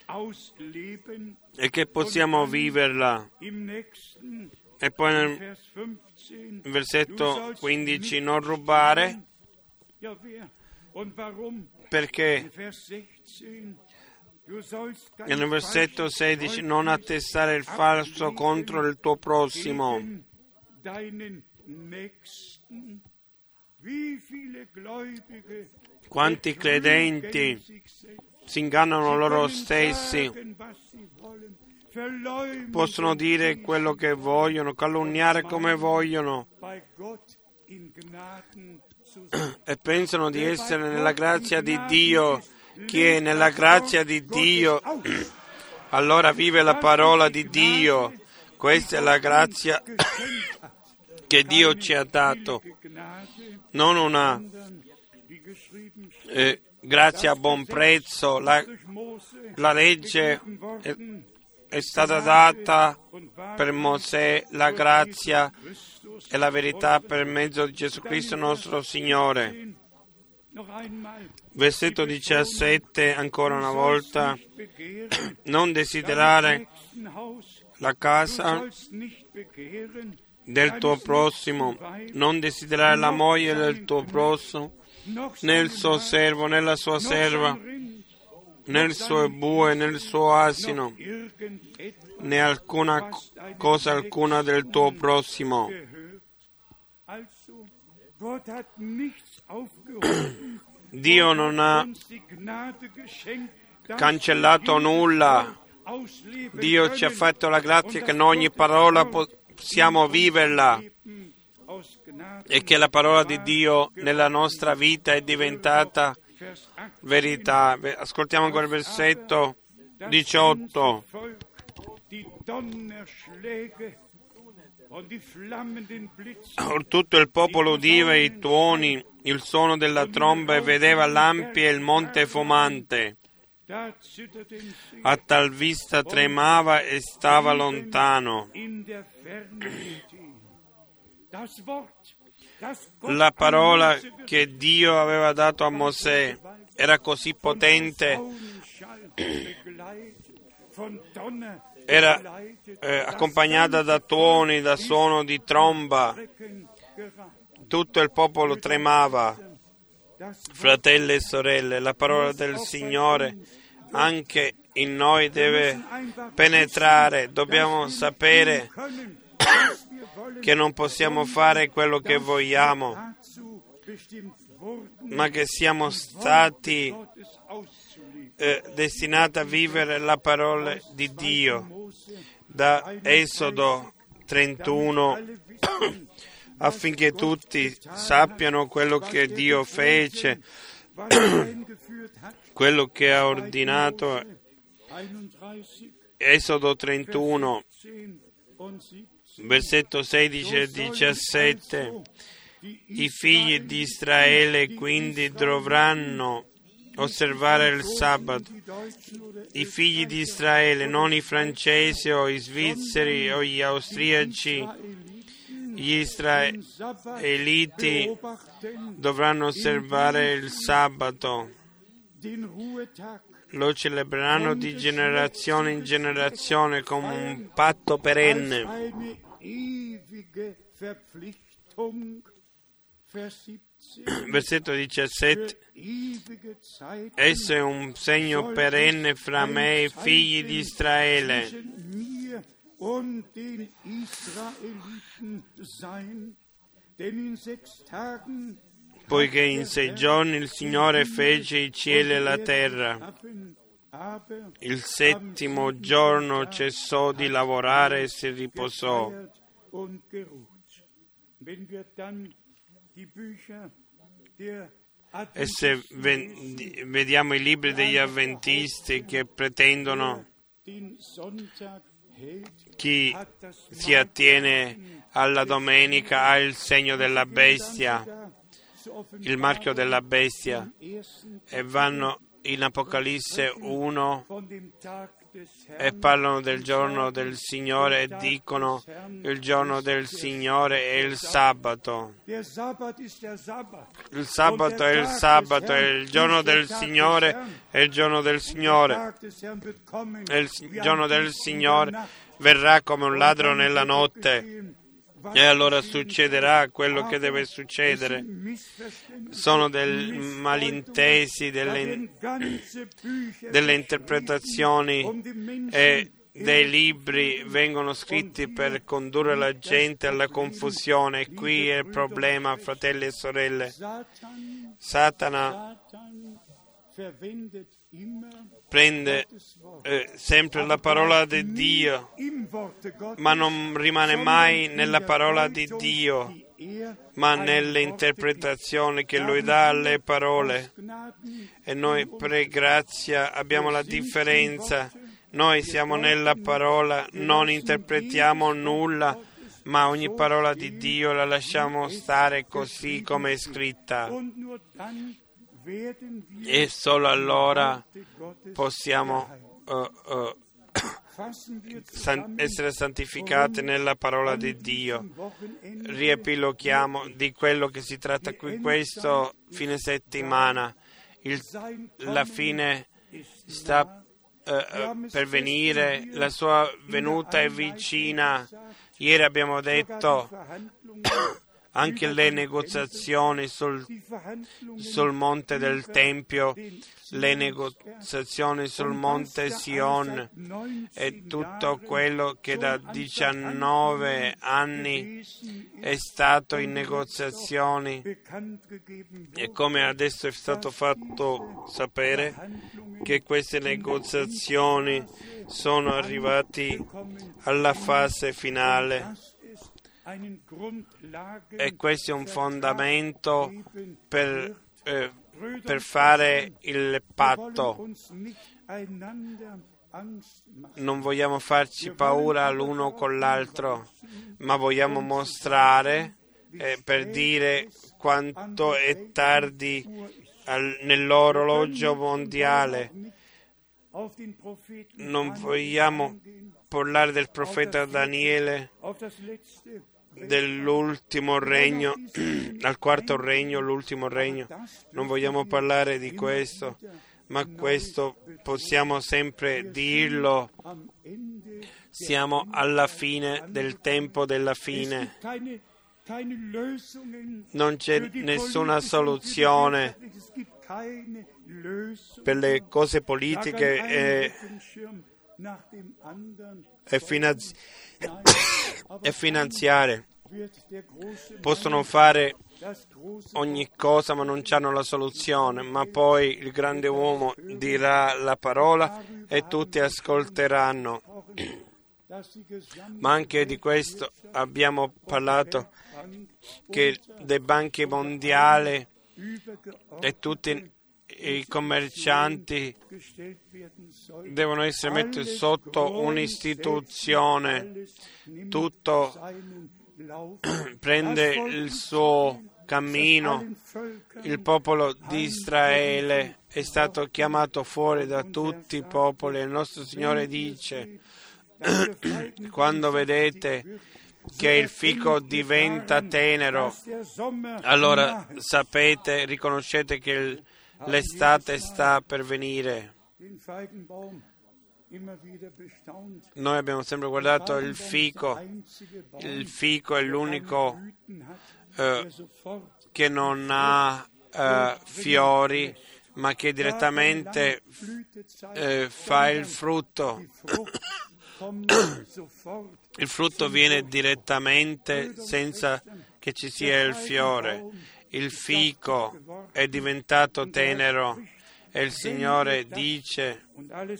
e che possiamo viverla. E poi nel versetto quindici, non rubare. Perché? E nel versetto sedici, non attestare il falso contro il tuo prossimo. Quanti credenti si ingannano loro stessi, possono dire quello che vogliono, calunniare come vogliono e pensano di essere nella grazia di Dio. Chi è nella grazia di Dio allora vive la parola di Dio. Questa è la grazia che Dio ci ha dato, non una eh, grazia a buon prezzo. La, la legge è, è stata data per Mosè la grazia e la verità per mezzo di Gesù Cristo nostro Signore. Versetto diciassette, ancora una volta, non desiderare la casa del tuo prossimo, non desiderare la moglie del tuo prossimo, né il suo servo, né la sua serva, né il suo bue, né il suo asino, né alcuna cosa alcuna del tuo prossimo. Dio non ha cancellato nulla. Dio ci ha fatto la grazia che in ogni parola possiamo viverla e che la parola di Dio nella nostra vita è diventata verità. Ascoltiamo ancora il versetto diciotto. Or tutto il popolo udiva i tuoni, il suono della tromba e vedeva lampi e il monte fumante. A tal vista tremava e stava lontano. La parola che Dio aveva dato a Mosè era così potente, era eh, accompagnata da tuoni, da suono di tromba. Tutto il popolo tremava. Fratelli e sorelle, la parola del Signore anche in noi deve penetrare. Dobbiamo sapere che non possiamo fare quello che vogliamo, ma che siamo stati eh, destinati a vivere la parola di Dio. Da Esodo trentuno, affinché tutti sappiano quello che Dio fece, quello che ha ordinato. Esodo trentuno, versetto sedici e diciassette. I figli di Israele quindi dovranno osservare il sabato. I figli di Israele, non i francesi o i svizzeri o gli austriaci, gli israeliti dovranno osservare il sabato. Lo celebreranno di generazione in generazione come un patto perenne. Versetto diciassette. Esso è un segno perenne fra me e i figli di Israele. Poiché in sei giorni il Signore fece i cieli e la terra, il settimo giorno cessò di lavorare e si riposò. E se vediamo i libri degli avventisti che pretendono chi si attiene alla domenica ha il segno della bestia, il marchio della bestia, e vanno in Apocalisse uno e parlano del giorno del Signore e dicono il giorno del Signore è il sabato. Il sabato è il sabato e il giorno del Signore è il giorno del Signore. E il giorno del Signore verrà come un ladro nella notte. E allora succederà quello che deve succedere. Sono dei malintesi, delle, delle interpretazioni e dei libri vengono scritti per condurre la gente alla confusione. E qui è il problema, fratelli e sorelle. Satana prende eh, sempre la parola di Dio, ma non rimane mai nella parola di Dio, ma nell'interpretazione che Lui dà alle parole. E noi per grazia abbiamo la differenza. Noi siamo nella parola, non interpretiamo nulla, ma ogni parola di Dio la lasciamo stare così come è scritta. E solo allora possiamo uh, uh, san- essere santificate nella parola di Dio. Riepiloghiamo di quello che si tratta qui questo fine settimana. Il, la fine sta uh, per venire, la sua venuta è vicina. Ieri abbiamo detto anche le negoziazioni sul, sul monte del Tempio, le negoziazioni sul monte Sion e tutto quello che da diciannove anni è stato in negoziazioni, e come adesso è stato fatto sapere che queste negoziazioni sono arrivate alla fase finale. E questo è un fondamento per, eh, per fare il patto. Non vogliamo farci paura l'uno con l'altro, ma vogliamo mostrare eh, per dire quanto è tardi al, nell'orologio mondiale. Non vogliamo parlare del profeta Daniele, dell'ultimo regno, al quarto regno, l'ultimo regno. Non vogliamo parlare di questo, ma questo possiamo sempre dirlo. Siamo alla fine del tempo della fine. Non c'è nessuna soluzione per le cose politiche e, e, finanzi- e finanziarie. Possono fare ogni cosa, ma non hanno la soluzione. Ma poi il grande uomo dirà la parola e tutti ascolteranno. Ma anche di questo abbiamo parlato, che le banche mondiali e tutti i commercianti devono essere messi sotto un'istituzione. Tutto prende il suo cammino. Il popolo di Israele è stato chiamato fuori da tutti i popoli. Il nostro Signore dice: quando vedete che il fico diventa tenero, allora sapete, riconoscete che il, l'estate sta per venire. Noi abbiamo sempre guardato il fico. Il fico è l'unico eh, che non ha eh, fiori, ma che direttamente eh, fa il frutto. Il frutto viene direttamente senza che ci sia il fiore. Il fico è diventato tenero e il Signore dice: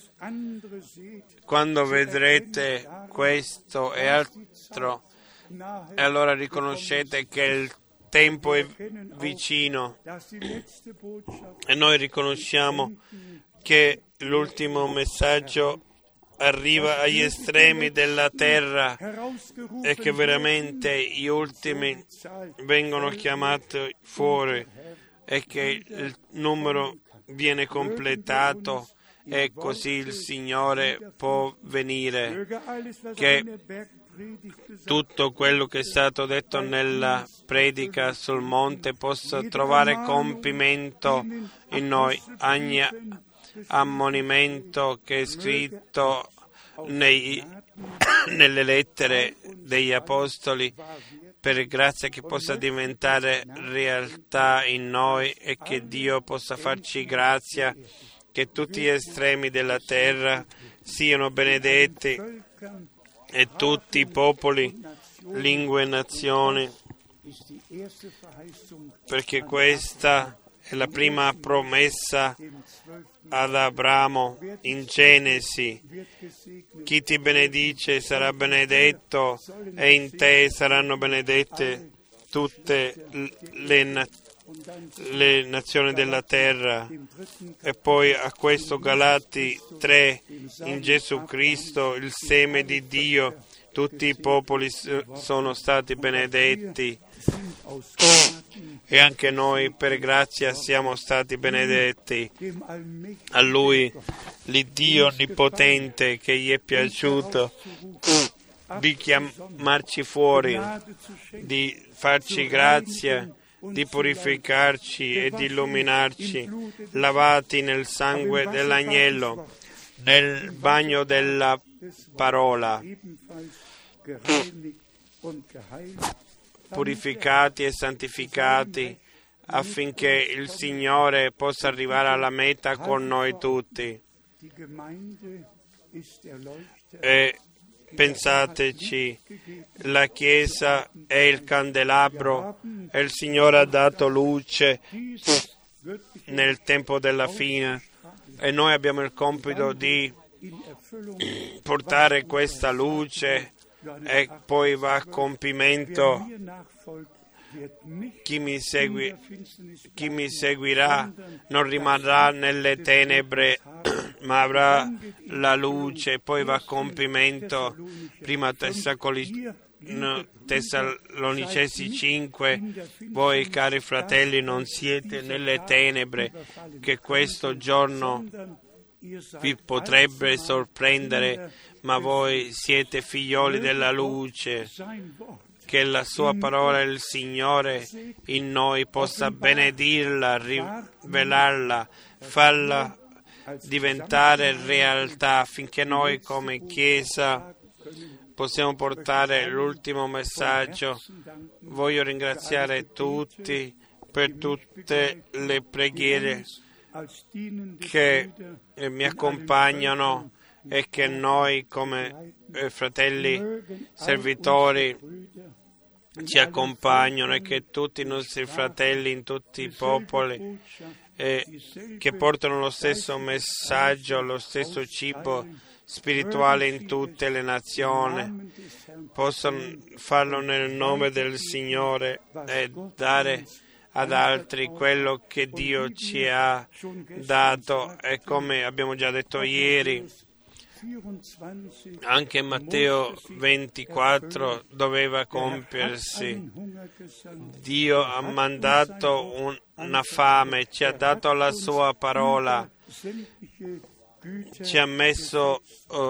quando vedrete questo e altro, e allora riconoscete che il tempo è vicino. E noi riconosciamo che l'ultimo messaggio arriva agli estremi della terra e che veramente gli ultimi vengono chiamati fuori e che il numero viene completato e così il Signore può venire, che tutto quello che è stato detto nella predica sul monte possa trovare compimento in noi. Ogni ammonimento che è scritto nei, nelle lettere degli Apostoli, per grazia che possa diventare realtà in noi e che Dio possa farci grazia, che tutti gli estremi della terra siano benedetti e tutti i popoli, lingue e nazioni, perché questa è la prima promessa ad Abramo in Genesi: chi ti benedice sarà benedetto e in te saranno benedette tutte le, na- le nazioni della terra. E poi a questo Galati tre, in Gesù Cristo il seme di Dio tutti i popoli sono stati benedetti e anche noi per grazia siamo stati benedetti. A Lui, l'Iddio Onnipotente, che gli è piaciuto di chiamarci fuori, di farci grazia, di purificarci e di illuminarci, lavati nel sangue dell'agnello, nel bagno della parola, purificati e santificati affinché il Signore possa arrivare alla meta con noi tutti. E pensateci, la Chiesa è il candelabro e il Signore ha dato luce nel tempo della fine e noi abbiamo il compito di portare questa luce e poi va a compimento. Chi mi, segui, chi mi seguirà non rimarrà nelle tenebre, ma avrà la luce. Poi va a compimento. Prima Tessalonicesi cinque, voi cari fratelli non siete nelle tenebre, che questo giorno vi potrebbe sorprendere, ma voi siete figlioli della luce. Che la sua parola, il Signore, in noi possa benedirla, rivelarla, farla diventare realtà, affinché noi come Chiesa possiamo portare l'ultimo messaggio. Voglio ringraziare tutti per tutte le preghiere che mi accompagnano e che noi come eh, fratelli servitori ci accompagnano, e che tutti i nostri fratelli in tutti i popoli eh, che portano lo stesso messaggio, lo stesso cibo spirituale in tutte le nazioni, possono farlo nel nome del Signore e dare ad altri quello che Dio ci ha dato. E come abbiamo già detto ieri, anche Matteo ventiquattro doveva compiersi. Dio ha mandato un, una fame, ci ha dato la sua parola, ci ha messo uh,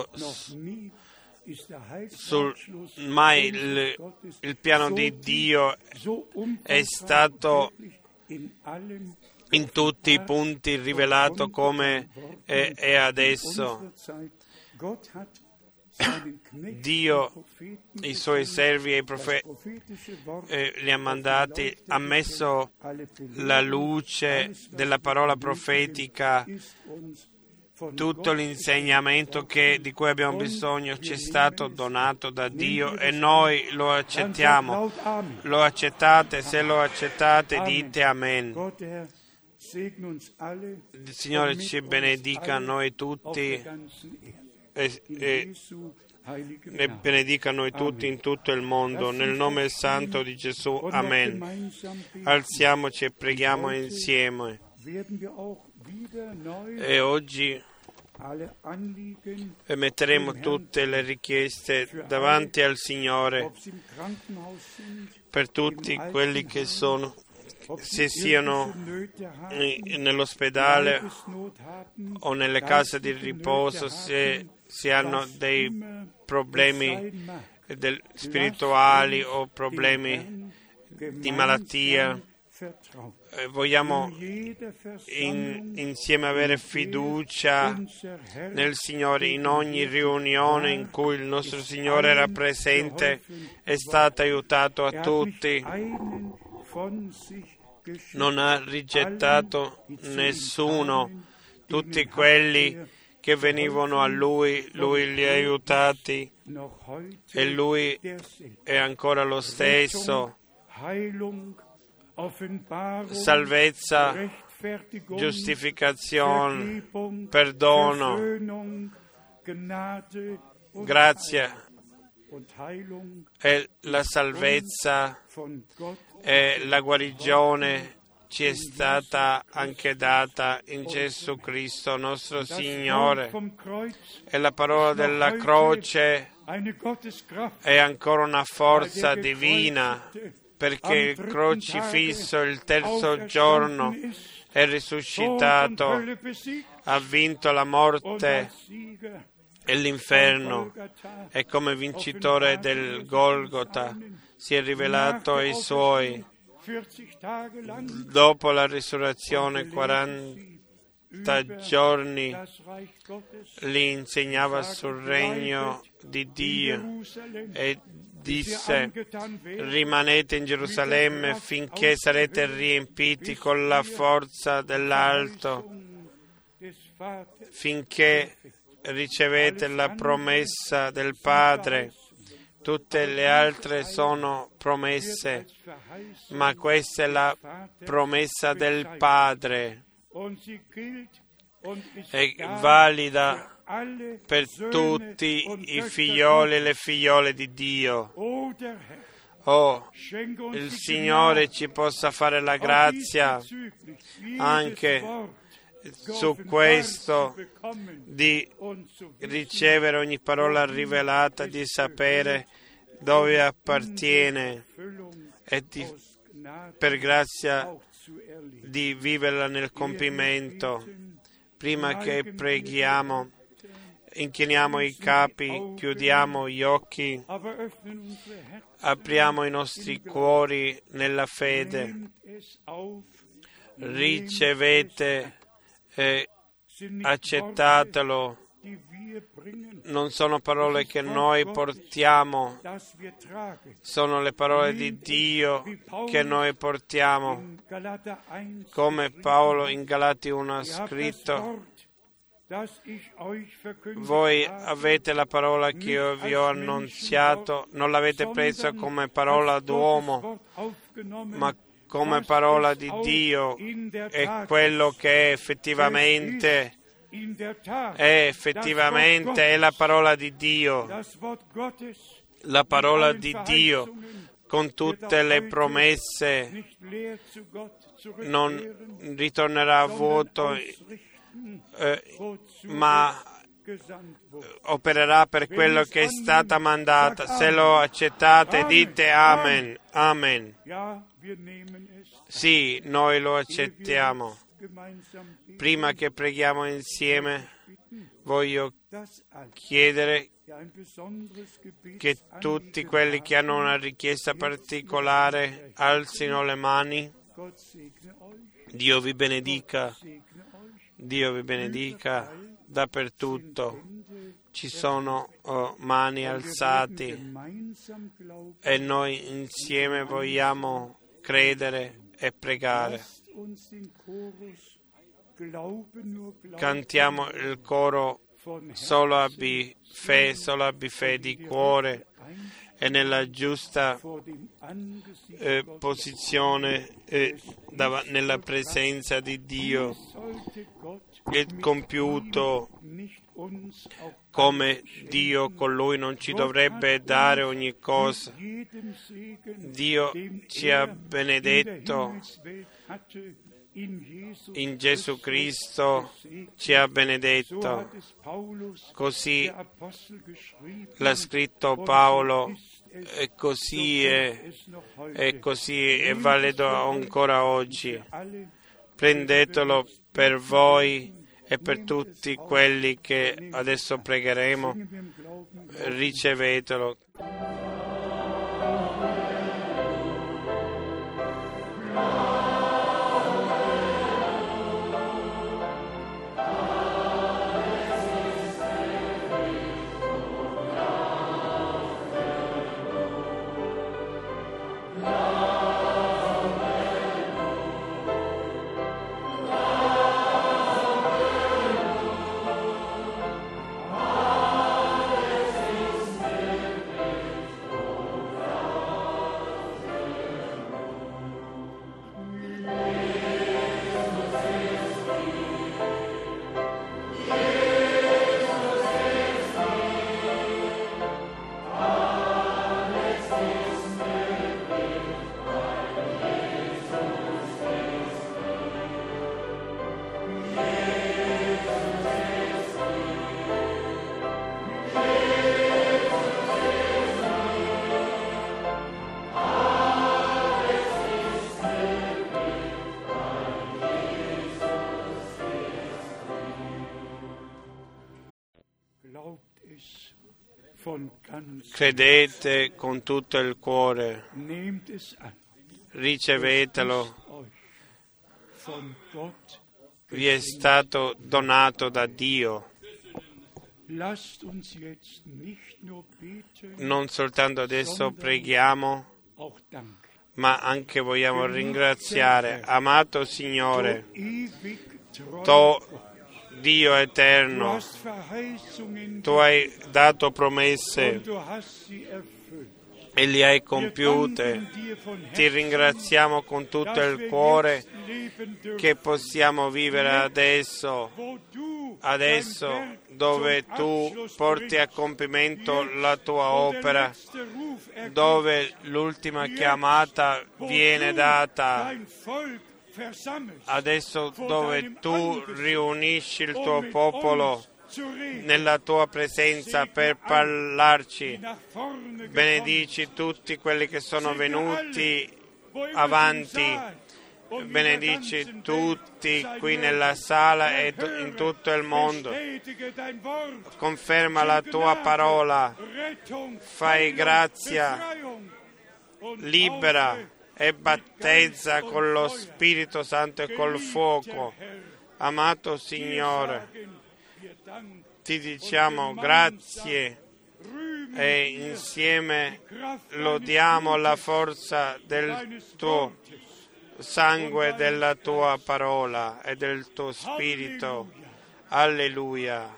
sul mai il, il piano di Dio è stato in tutti i punti rivelato come è, è adesso. Dio, i suoi servi e i profeti eh, li ha mandati, ha messo la luce della parola profetica. Tutto l'insegnamento che, di cui abbiamo bisogno ci è stato donato da Dio e noi lo accettiamo. Lo accettate? Se lo accettate dite Amen. Il Signore ci benedica a noi tutti e, e, e benedica noi tutti in tutto il mondo. Nel nome santo di Gesù. Amen. Alziamoci e preghiamo insieme. E oggi metteremo tutte le richieste davanti al Signore per tutti quelli che sono, se siano nell'ospedale o nelle case di riposo, se, se hanno dei problemi del, spirituali o problemi di malattia. Eh, vogliamo in, insieme avere fiducia nel Signore. In ogni riunione in cui il nostro Signore era presente è stato aiutato a tutti, non ha rigettato nessuno. Tutti quelli che venivano a Lui, Lui li ha aiutati e Lui è ancora lo stesso. Salvezza, giustificazione, perdono, grazia e la salvezza e la guarigione ci è stata anche data in Gesù Cristo nostro Signore. E la parola della croce è ancora una forza divina, perché il crocifisso il terzo giorno è risuscitato, ha vinto la morte e l'inferno, e come vincitore del Golgota si è rivelato ai suoi. Dopo la risurrezione, quaranta giorni, li insegnava sul regno di Dio e disse: rimanete in Gerusalemme finché sarete riempiti con la forza dell'alto, finché ricevete la promessa del Padre. Tutte le altre sono promesse, ma questa è la promessa del Padre, è valida per tutti i figlioli e le figliole di Dio. Oh, il Signore ci possa fare la grazia anche su questo, di ricevere ogni parola rivelata, di sapere dove appartiene e di, per grazia di viverla nel compimento. Prima che preghiamo, inchiniamo i capi, chiudiamo gli occhi, apriamo i nostri cuori nella fede, ricevete e accettatelo. Non sono parole che noi portiamo, sono le parole di Dio che noi portiamo. Come Paolo in Galati uno ha scritto: voi avete la parola che io vi ho annunziato, non l'avete presa come parola d'uomo, ma come parola di Dio, è quello che è effettivamente è effettivamente è la parola di Dio, la parola di Dio con tutte le promesse non ritornerà a vuoto, eh, ma opererà per quello che è stata mandata. Se lo accettate, dite Amen, Amen. Sì, noi lo accettiamo. Prima che preghiamo insieme, voglio chiedere che tutti quelli che hanno una richiesta particolare alzino le mani. Dio vi benedica, Dio vi benedica dappertutto. Ci sono oh, mani alzate e noi insieme vogliamo credere e pregare. Cantiamo il coro: solo abbi fede, solo abbi fede di cuore e nella giusta eh, posizione eh, dav- nella presenza di Dio, il compiuto come Dio con Lui non ci dovrebbe dare ogni cosa. Dio ci ha benedetto in Gesù Cristo, ci ha benedetto. Così l'ha scritto Paolo e così è, e così è valido ancora oggi. Prendetelo per voi e per tutti quelli che adesso pregheremo, ricevetelo. Credete con tutto il cuore, ricevetelo, vi è stato donato da Dio. Non soltanto adesso preghiamo, ma anche vogliamo ringraziare. Amato Signore, to Dio eterno, tu hai dato promesse e li hai compiute. Ti ringraziamo con tutto il cuore che possiamo vivere adesso, adesso dove tu porti a compimento la tua opera, dove l'ultima chiamata viene data, adesso dove tu riunisci il tuo popolo nella tua presenza per parlarci. Benedici tutti quelli che sono venuti avanti, benedici tutti qui nella sala e in tutto il mondo. Conferma la tua parola, fai grazia, libera e battezza con lo Spirito Santo e col fuoco. Amato Signore, ti diciamo grazie e insieme lodiamo la forza del tuo sangue, della tua parola e del tuo Spirito. Alleluia.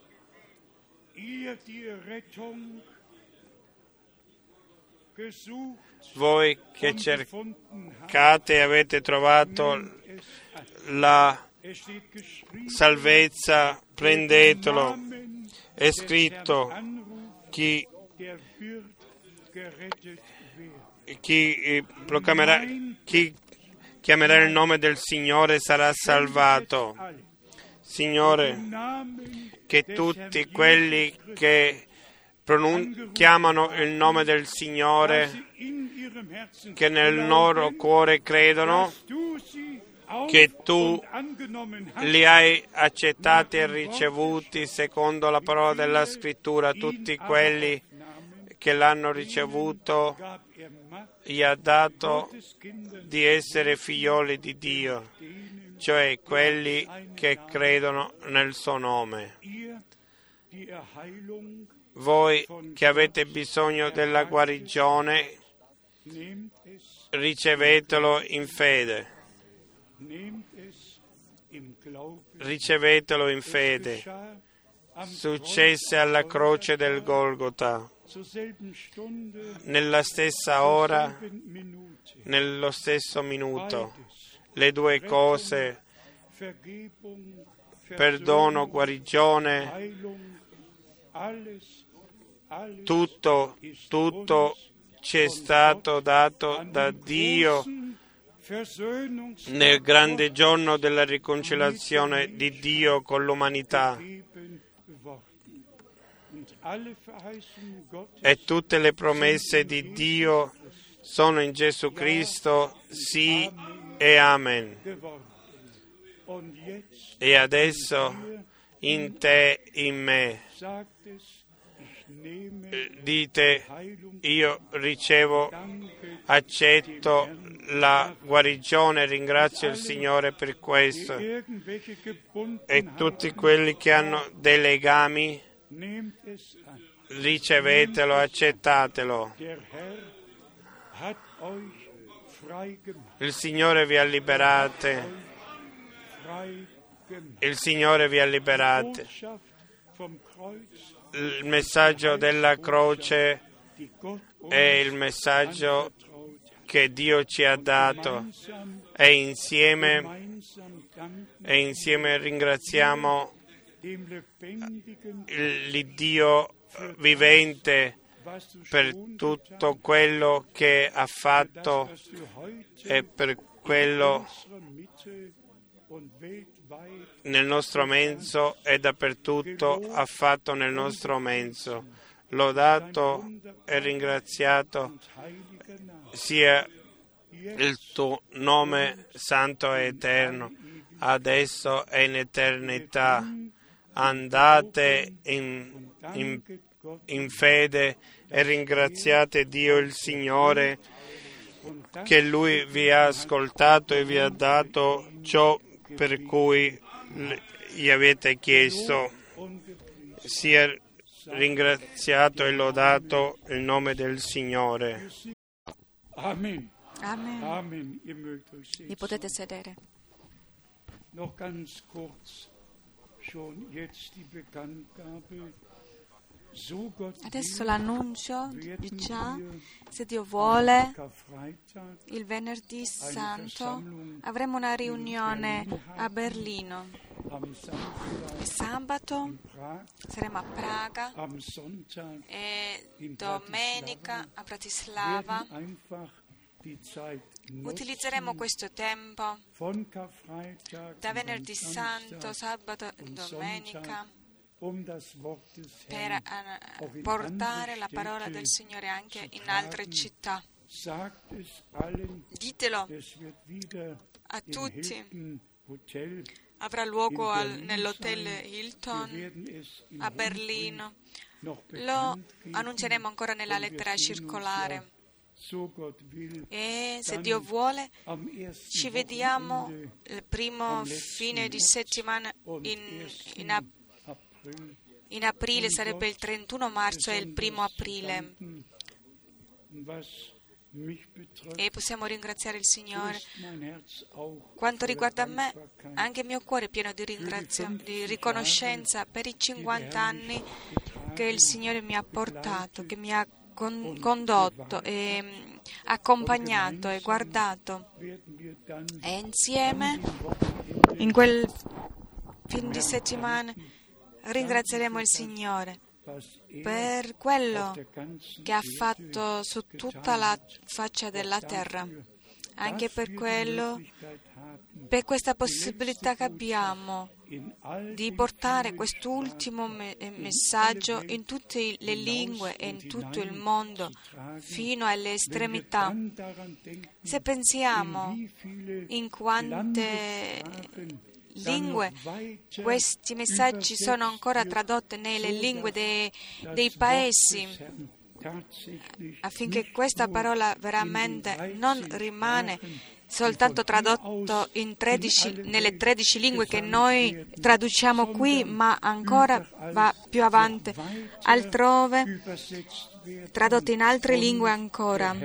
Voi che cercate e avete trovato la salvezza, prendetelo. È scritto: chi, chi proclamerà, chi chiamerà il nome del Signore sarà salvato. Signore, che tutti quelli che pronun- chiamano il nome del Signore, che nel loro cuore credono che tu li hai accettati e ricevuti secondo la parola della Scrittura, tutti quelli che l'hanno ricevuto gli ha dato di essere figlioli di Dio, cioè quelli che credono nel suo nome. Voi che avete bisogno della guarigione, ricevetelo in fede. Ricevetelo in fede. Successe alla croce del Golgota, nella stessa ora, nello stesso minuto, le due cose, perdono, guarigione, tutto, tutto ci è stato dato da Dio nel grande giorno della riconciliazione di Dio con l'umanità. E tutte le promesse di Dio sono in Gesù Cristo, sì e amen. E adesso in te, in me, dite: io ricevo, accetto la guarigione, ringrazio il Signore per questo. E tutti quelli che hanno dei legami, ricevetelo, accettatelo. Il Signore vi ha liberate. Il Signore vi ha liberate. Il messaggio della croce è il messaggio che Dio ci ha dato e insieme, e insieme ringraziamo l'Iddio vivente per tutto quello che ha fatto e per quello nel nostro mezzo e dappertutto ha fatto nel nostro mezzo. Lodato e ringraziato sia il tuo nome santo e eterno, adesso e in eternità. andate in, in, in fede e ringraziate Dio il Signore che Lui vi ha ascoltato e vi ha dato ciò per cui gli avete chiesto. Sia ringraziato e lodato il nome del Signore. Amen. Amen. Amen. Ihr mögt euch Vi setzen. potete sedere. Noch ganz kurz, schon jetzt die Bekanntgabe. So Gott Adesso will, l'annuncio werden di già, wir se Dio am vuole, Karfreitag il venerdì santo avremo una riunione a Berlino. am Samstag E sabato in Prag, saremo a Praga am Sonntag e in domenica a Bratislava. werden einfach die Zeit Utilizzeremo nutzen, questo tempo von Karfreitag da und am venerdì santo, Samstag sabato e und domenica Sonntag, um das Wort des per Herrn eh, auch in portare andere la parola Städte del Signore anche zu in altre tragen. città. Sagt es allen, Ditelo es wird wieder a im tutti. Hilton Hotel. Avrà luogo in al- Berlin nell'hotel sein. Hilton Wir werden es im a Rundbrief Berlino. noch Lo bekannt geben. annunceremo ancora nella Und wir lettera sehen uns circolare. ja, so Gott will, E se dann Dio vuole am ersten ci vediamo Wochenende il primo am letzten fine di März settimana und in, ersten in, ap- April. in aprile, sarebbe il trentuno marzo e il primo aprile. Danken, was mich betrifft, E possiamo ringraziare il Signore. ist mein Herz auch Quanto voller riguarda me, Dankbarkeit anche il mio cuore è pieno di ringrazia, di riconoscenza per i cinquanta anni che il Signore mi ha portato, che mi ha con- condotto e mm, accompagnato e guardato. werden wir dann E insieme, am Wochenende in quel fin di settimana, ringrazieremo il Signore was er per auf quello der ganzen che ha Erde fatto su tutta la faccia della terra, anche per quello, per questa possibilità che abbiamo di portare quest'ultimo me- messaggio in tutte le lingue e in tutto il mondo fino alle estremità. Se pensiamo in quante lingue questi messaggi sono ancora tradotti nelle lingue dei, dei paesi, affinché questa parola veramente non rimane soltanto tradotto in tredici, nelle tredici lingue che noi traduciamo qui, ma ancora va più avanti, altrove, tradotto in altre lingue ancora.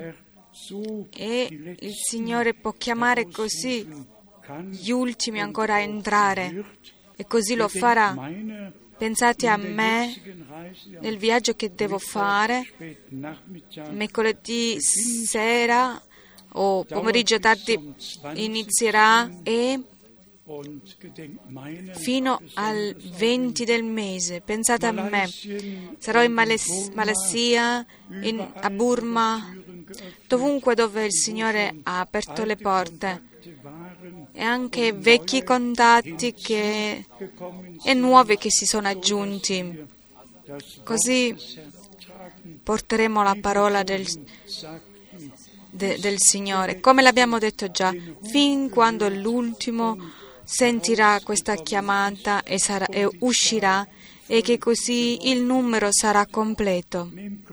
E il Signore può chiamare così gli ultimi ancora a entrare, e così lo farà. Pensate a me nel viaggio che devo fare mercoledì sera o pomeriggio tardi inizierà e fino al venti del mese. Pensate a me, sarò in Males- Malaysia, in, a Burma, dovunque dove il Signore ha aperto le porte, e anche vecchi contatti che, e nuovi che si sono aggiunti. Così porteremo la parola del, de, del Signore, come l'abbiamo detto già, fin quando l'ultimo sentirà questa chiamata e, sarà, e uscirà, e che così il numero sarà completo.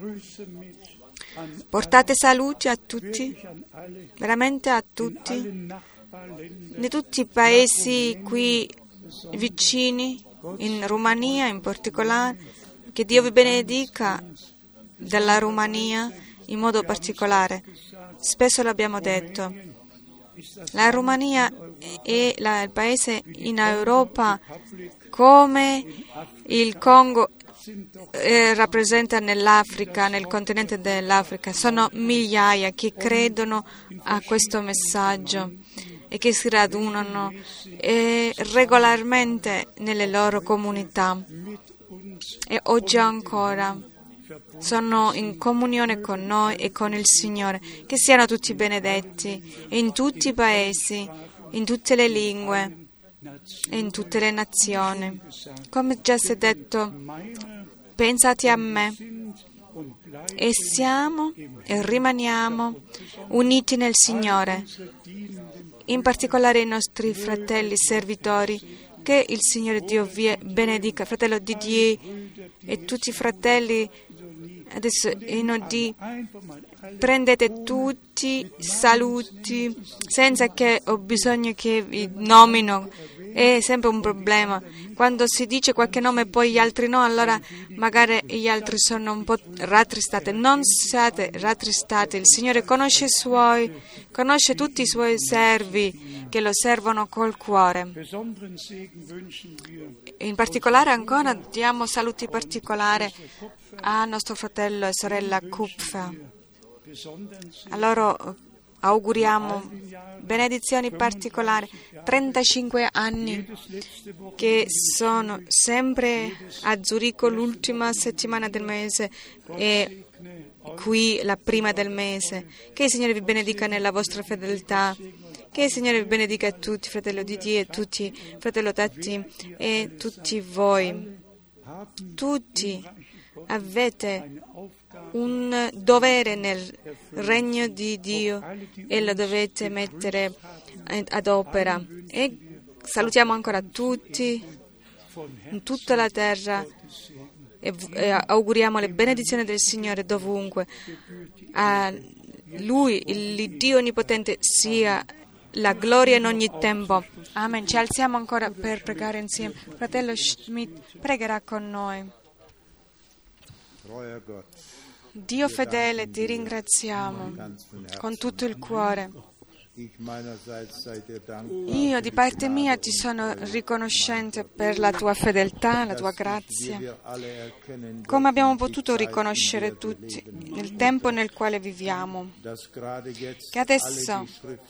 Portate saluti a tutti, veramente a tutti, di tutti i paesi qui vicini, in Romania in particolare. Che Dio vi benedica della Romania in modo particolare. Spesso l'abbiamo detto, la Romania è la, il paese in Europa come il Congo eh, rappresenta nell'Africa, nel continente dell'Africa. Sono migliaia che credono a questo messaggio e che si radunano eh, regolarmente nelle loro comunità, e oggi ancora sono in comunione con noi e con il Signore. Che siano tutti benedetti in tutti i paesi, in tutte le lingue e in tutte le nazioni. Come già si è detto, pensate a me, e siamo e rimaniamo uniti nel Signore, in particolare i nostri fratelli servitori Che il Signore Dio vi benedica, fratello Didier e tutti i fratelli. Adesso in O D prendete tutti saluti senza che ho bisogno che vi nomino. È sempre un problema. Quando si dice qualche nome e poi gli altri no, allora magari gli altri sono un po' rattristati. Non siate rattristati. Il Signore conosce i Suoi, conosce tutti i Suoi servi che lo servono col cuore. In particolare ancora diamo saluti particolari a nostro fratello e sorella Kupfer. A loro auguriamo benedizioni particolari, trentacinque anni che sono sempre a Zurigo l'ultima settimana del mese e qui la prima del mese. Che il Signore vi benedica nella vostra fedeltà. Che il Signore vi benedica a tutti, fratello Didier, e tutti, fratello Tatti e tutti voi. Tutti avete un dovere nel regno di Dio e lo dovete mettere ad opera. E salutiamo ancora tutti in tutta la terra e, e auguriamo le benedizioni del Signore dovunque. A Lui, il Dio Onnipotente, sia la gloria in ogni tempo. Amen. Ci alziamo ancora per pregare insieme. Fratello Schmidt pregherà con noi. Dio fedele, ti ringraziamo con tutto il cuore. Io di parte mia ti sono riconoscente per la tua fedeltà, la tua grazia. Come abbiamo potuto riconoscere tutti nel tempo nel quale viviamo, che adesso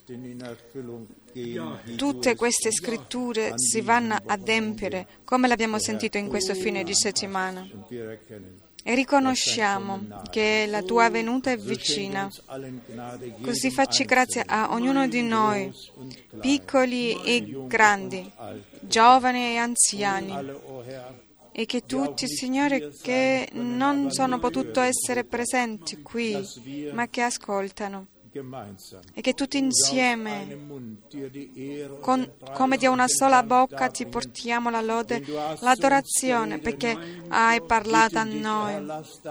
tutte queste scritture si vanno ad adempiere, come l'abbiamo sentito in questo fine di settimana. E riconosciamo che la tua venuta è vicina. Così facci grazia a ognuno di noi, piccoli e grandi, giovani e anziani, e che tutti, Signore, che non sono potuti essere presenti qui, ma che ascoltano, e che tutti insieme, con, come di una sola bocca, ti portiamo la lode, l'adorazione, perché hai parlato a noi.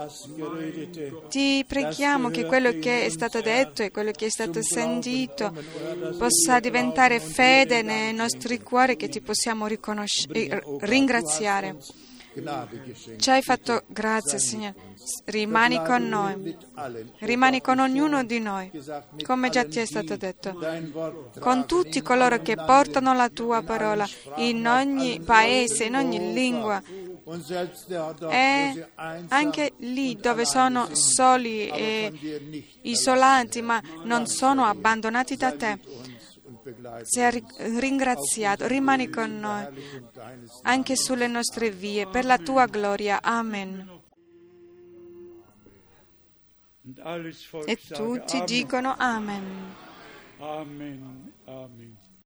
Ti preghiamo che quello che è stato detto e quello che è stato sentito possa diventare fede nei nostri cuori, che ti possiamo riconosc- ringraziare. Ci hai fatto grazia, Signore. Rimani con noi, rimani con ognuno di noi, come già ti è stato detto, con tutti coloro che portano la tua parola in ogni paese, in ogni lingua, e anche lì dove sono soli e isolati, ma non sono abbandonati da te. Sei ringraziato, rimani con noi anche sulle nostre vie, per la tua gloria. Amen. E tutti dicono Amen. Amen. Amen.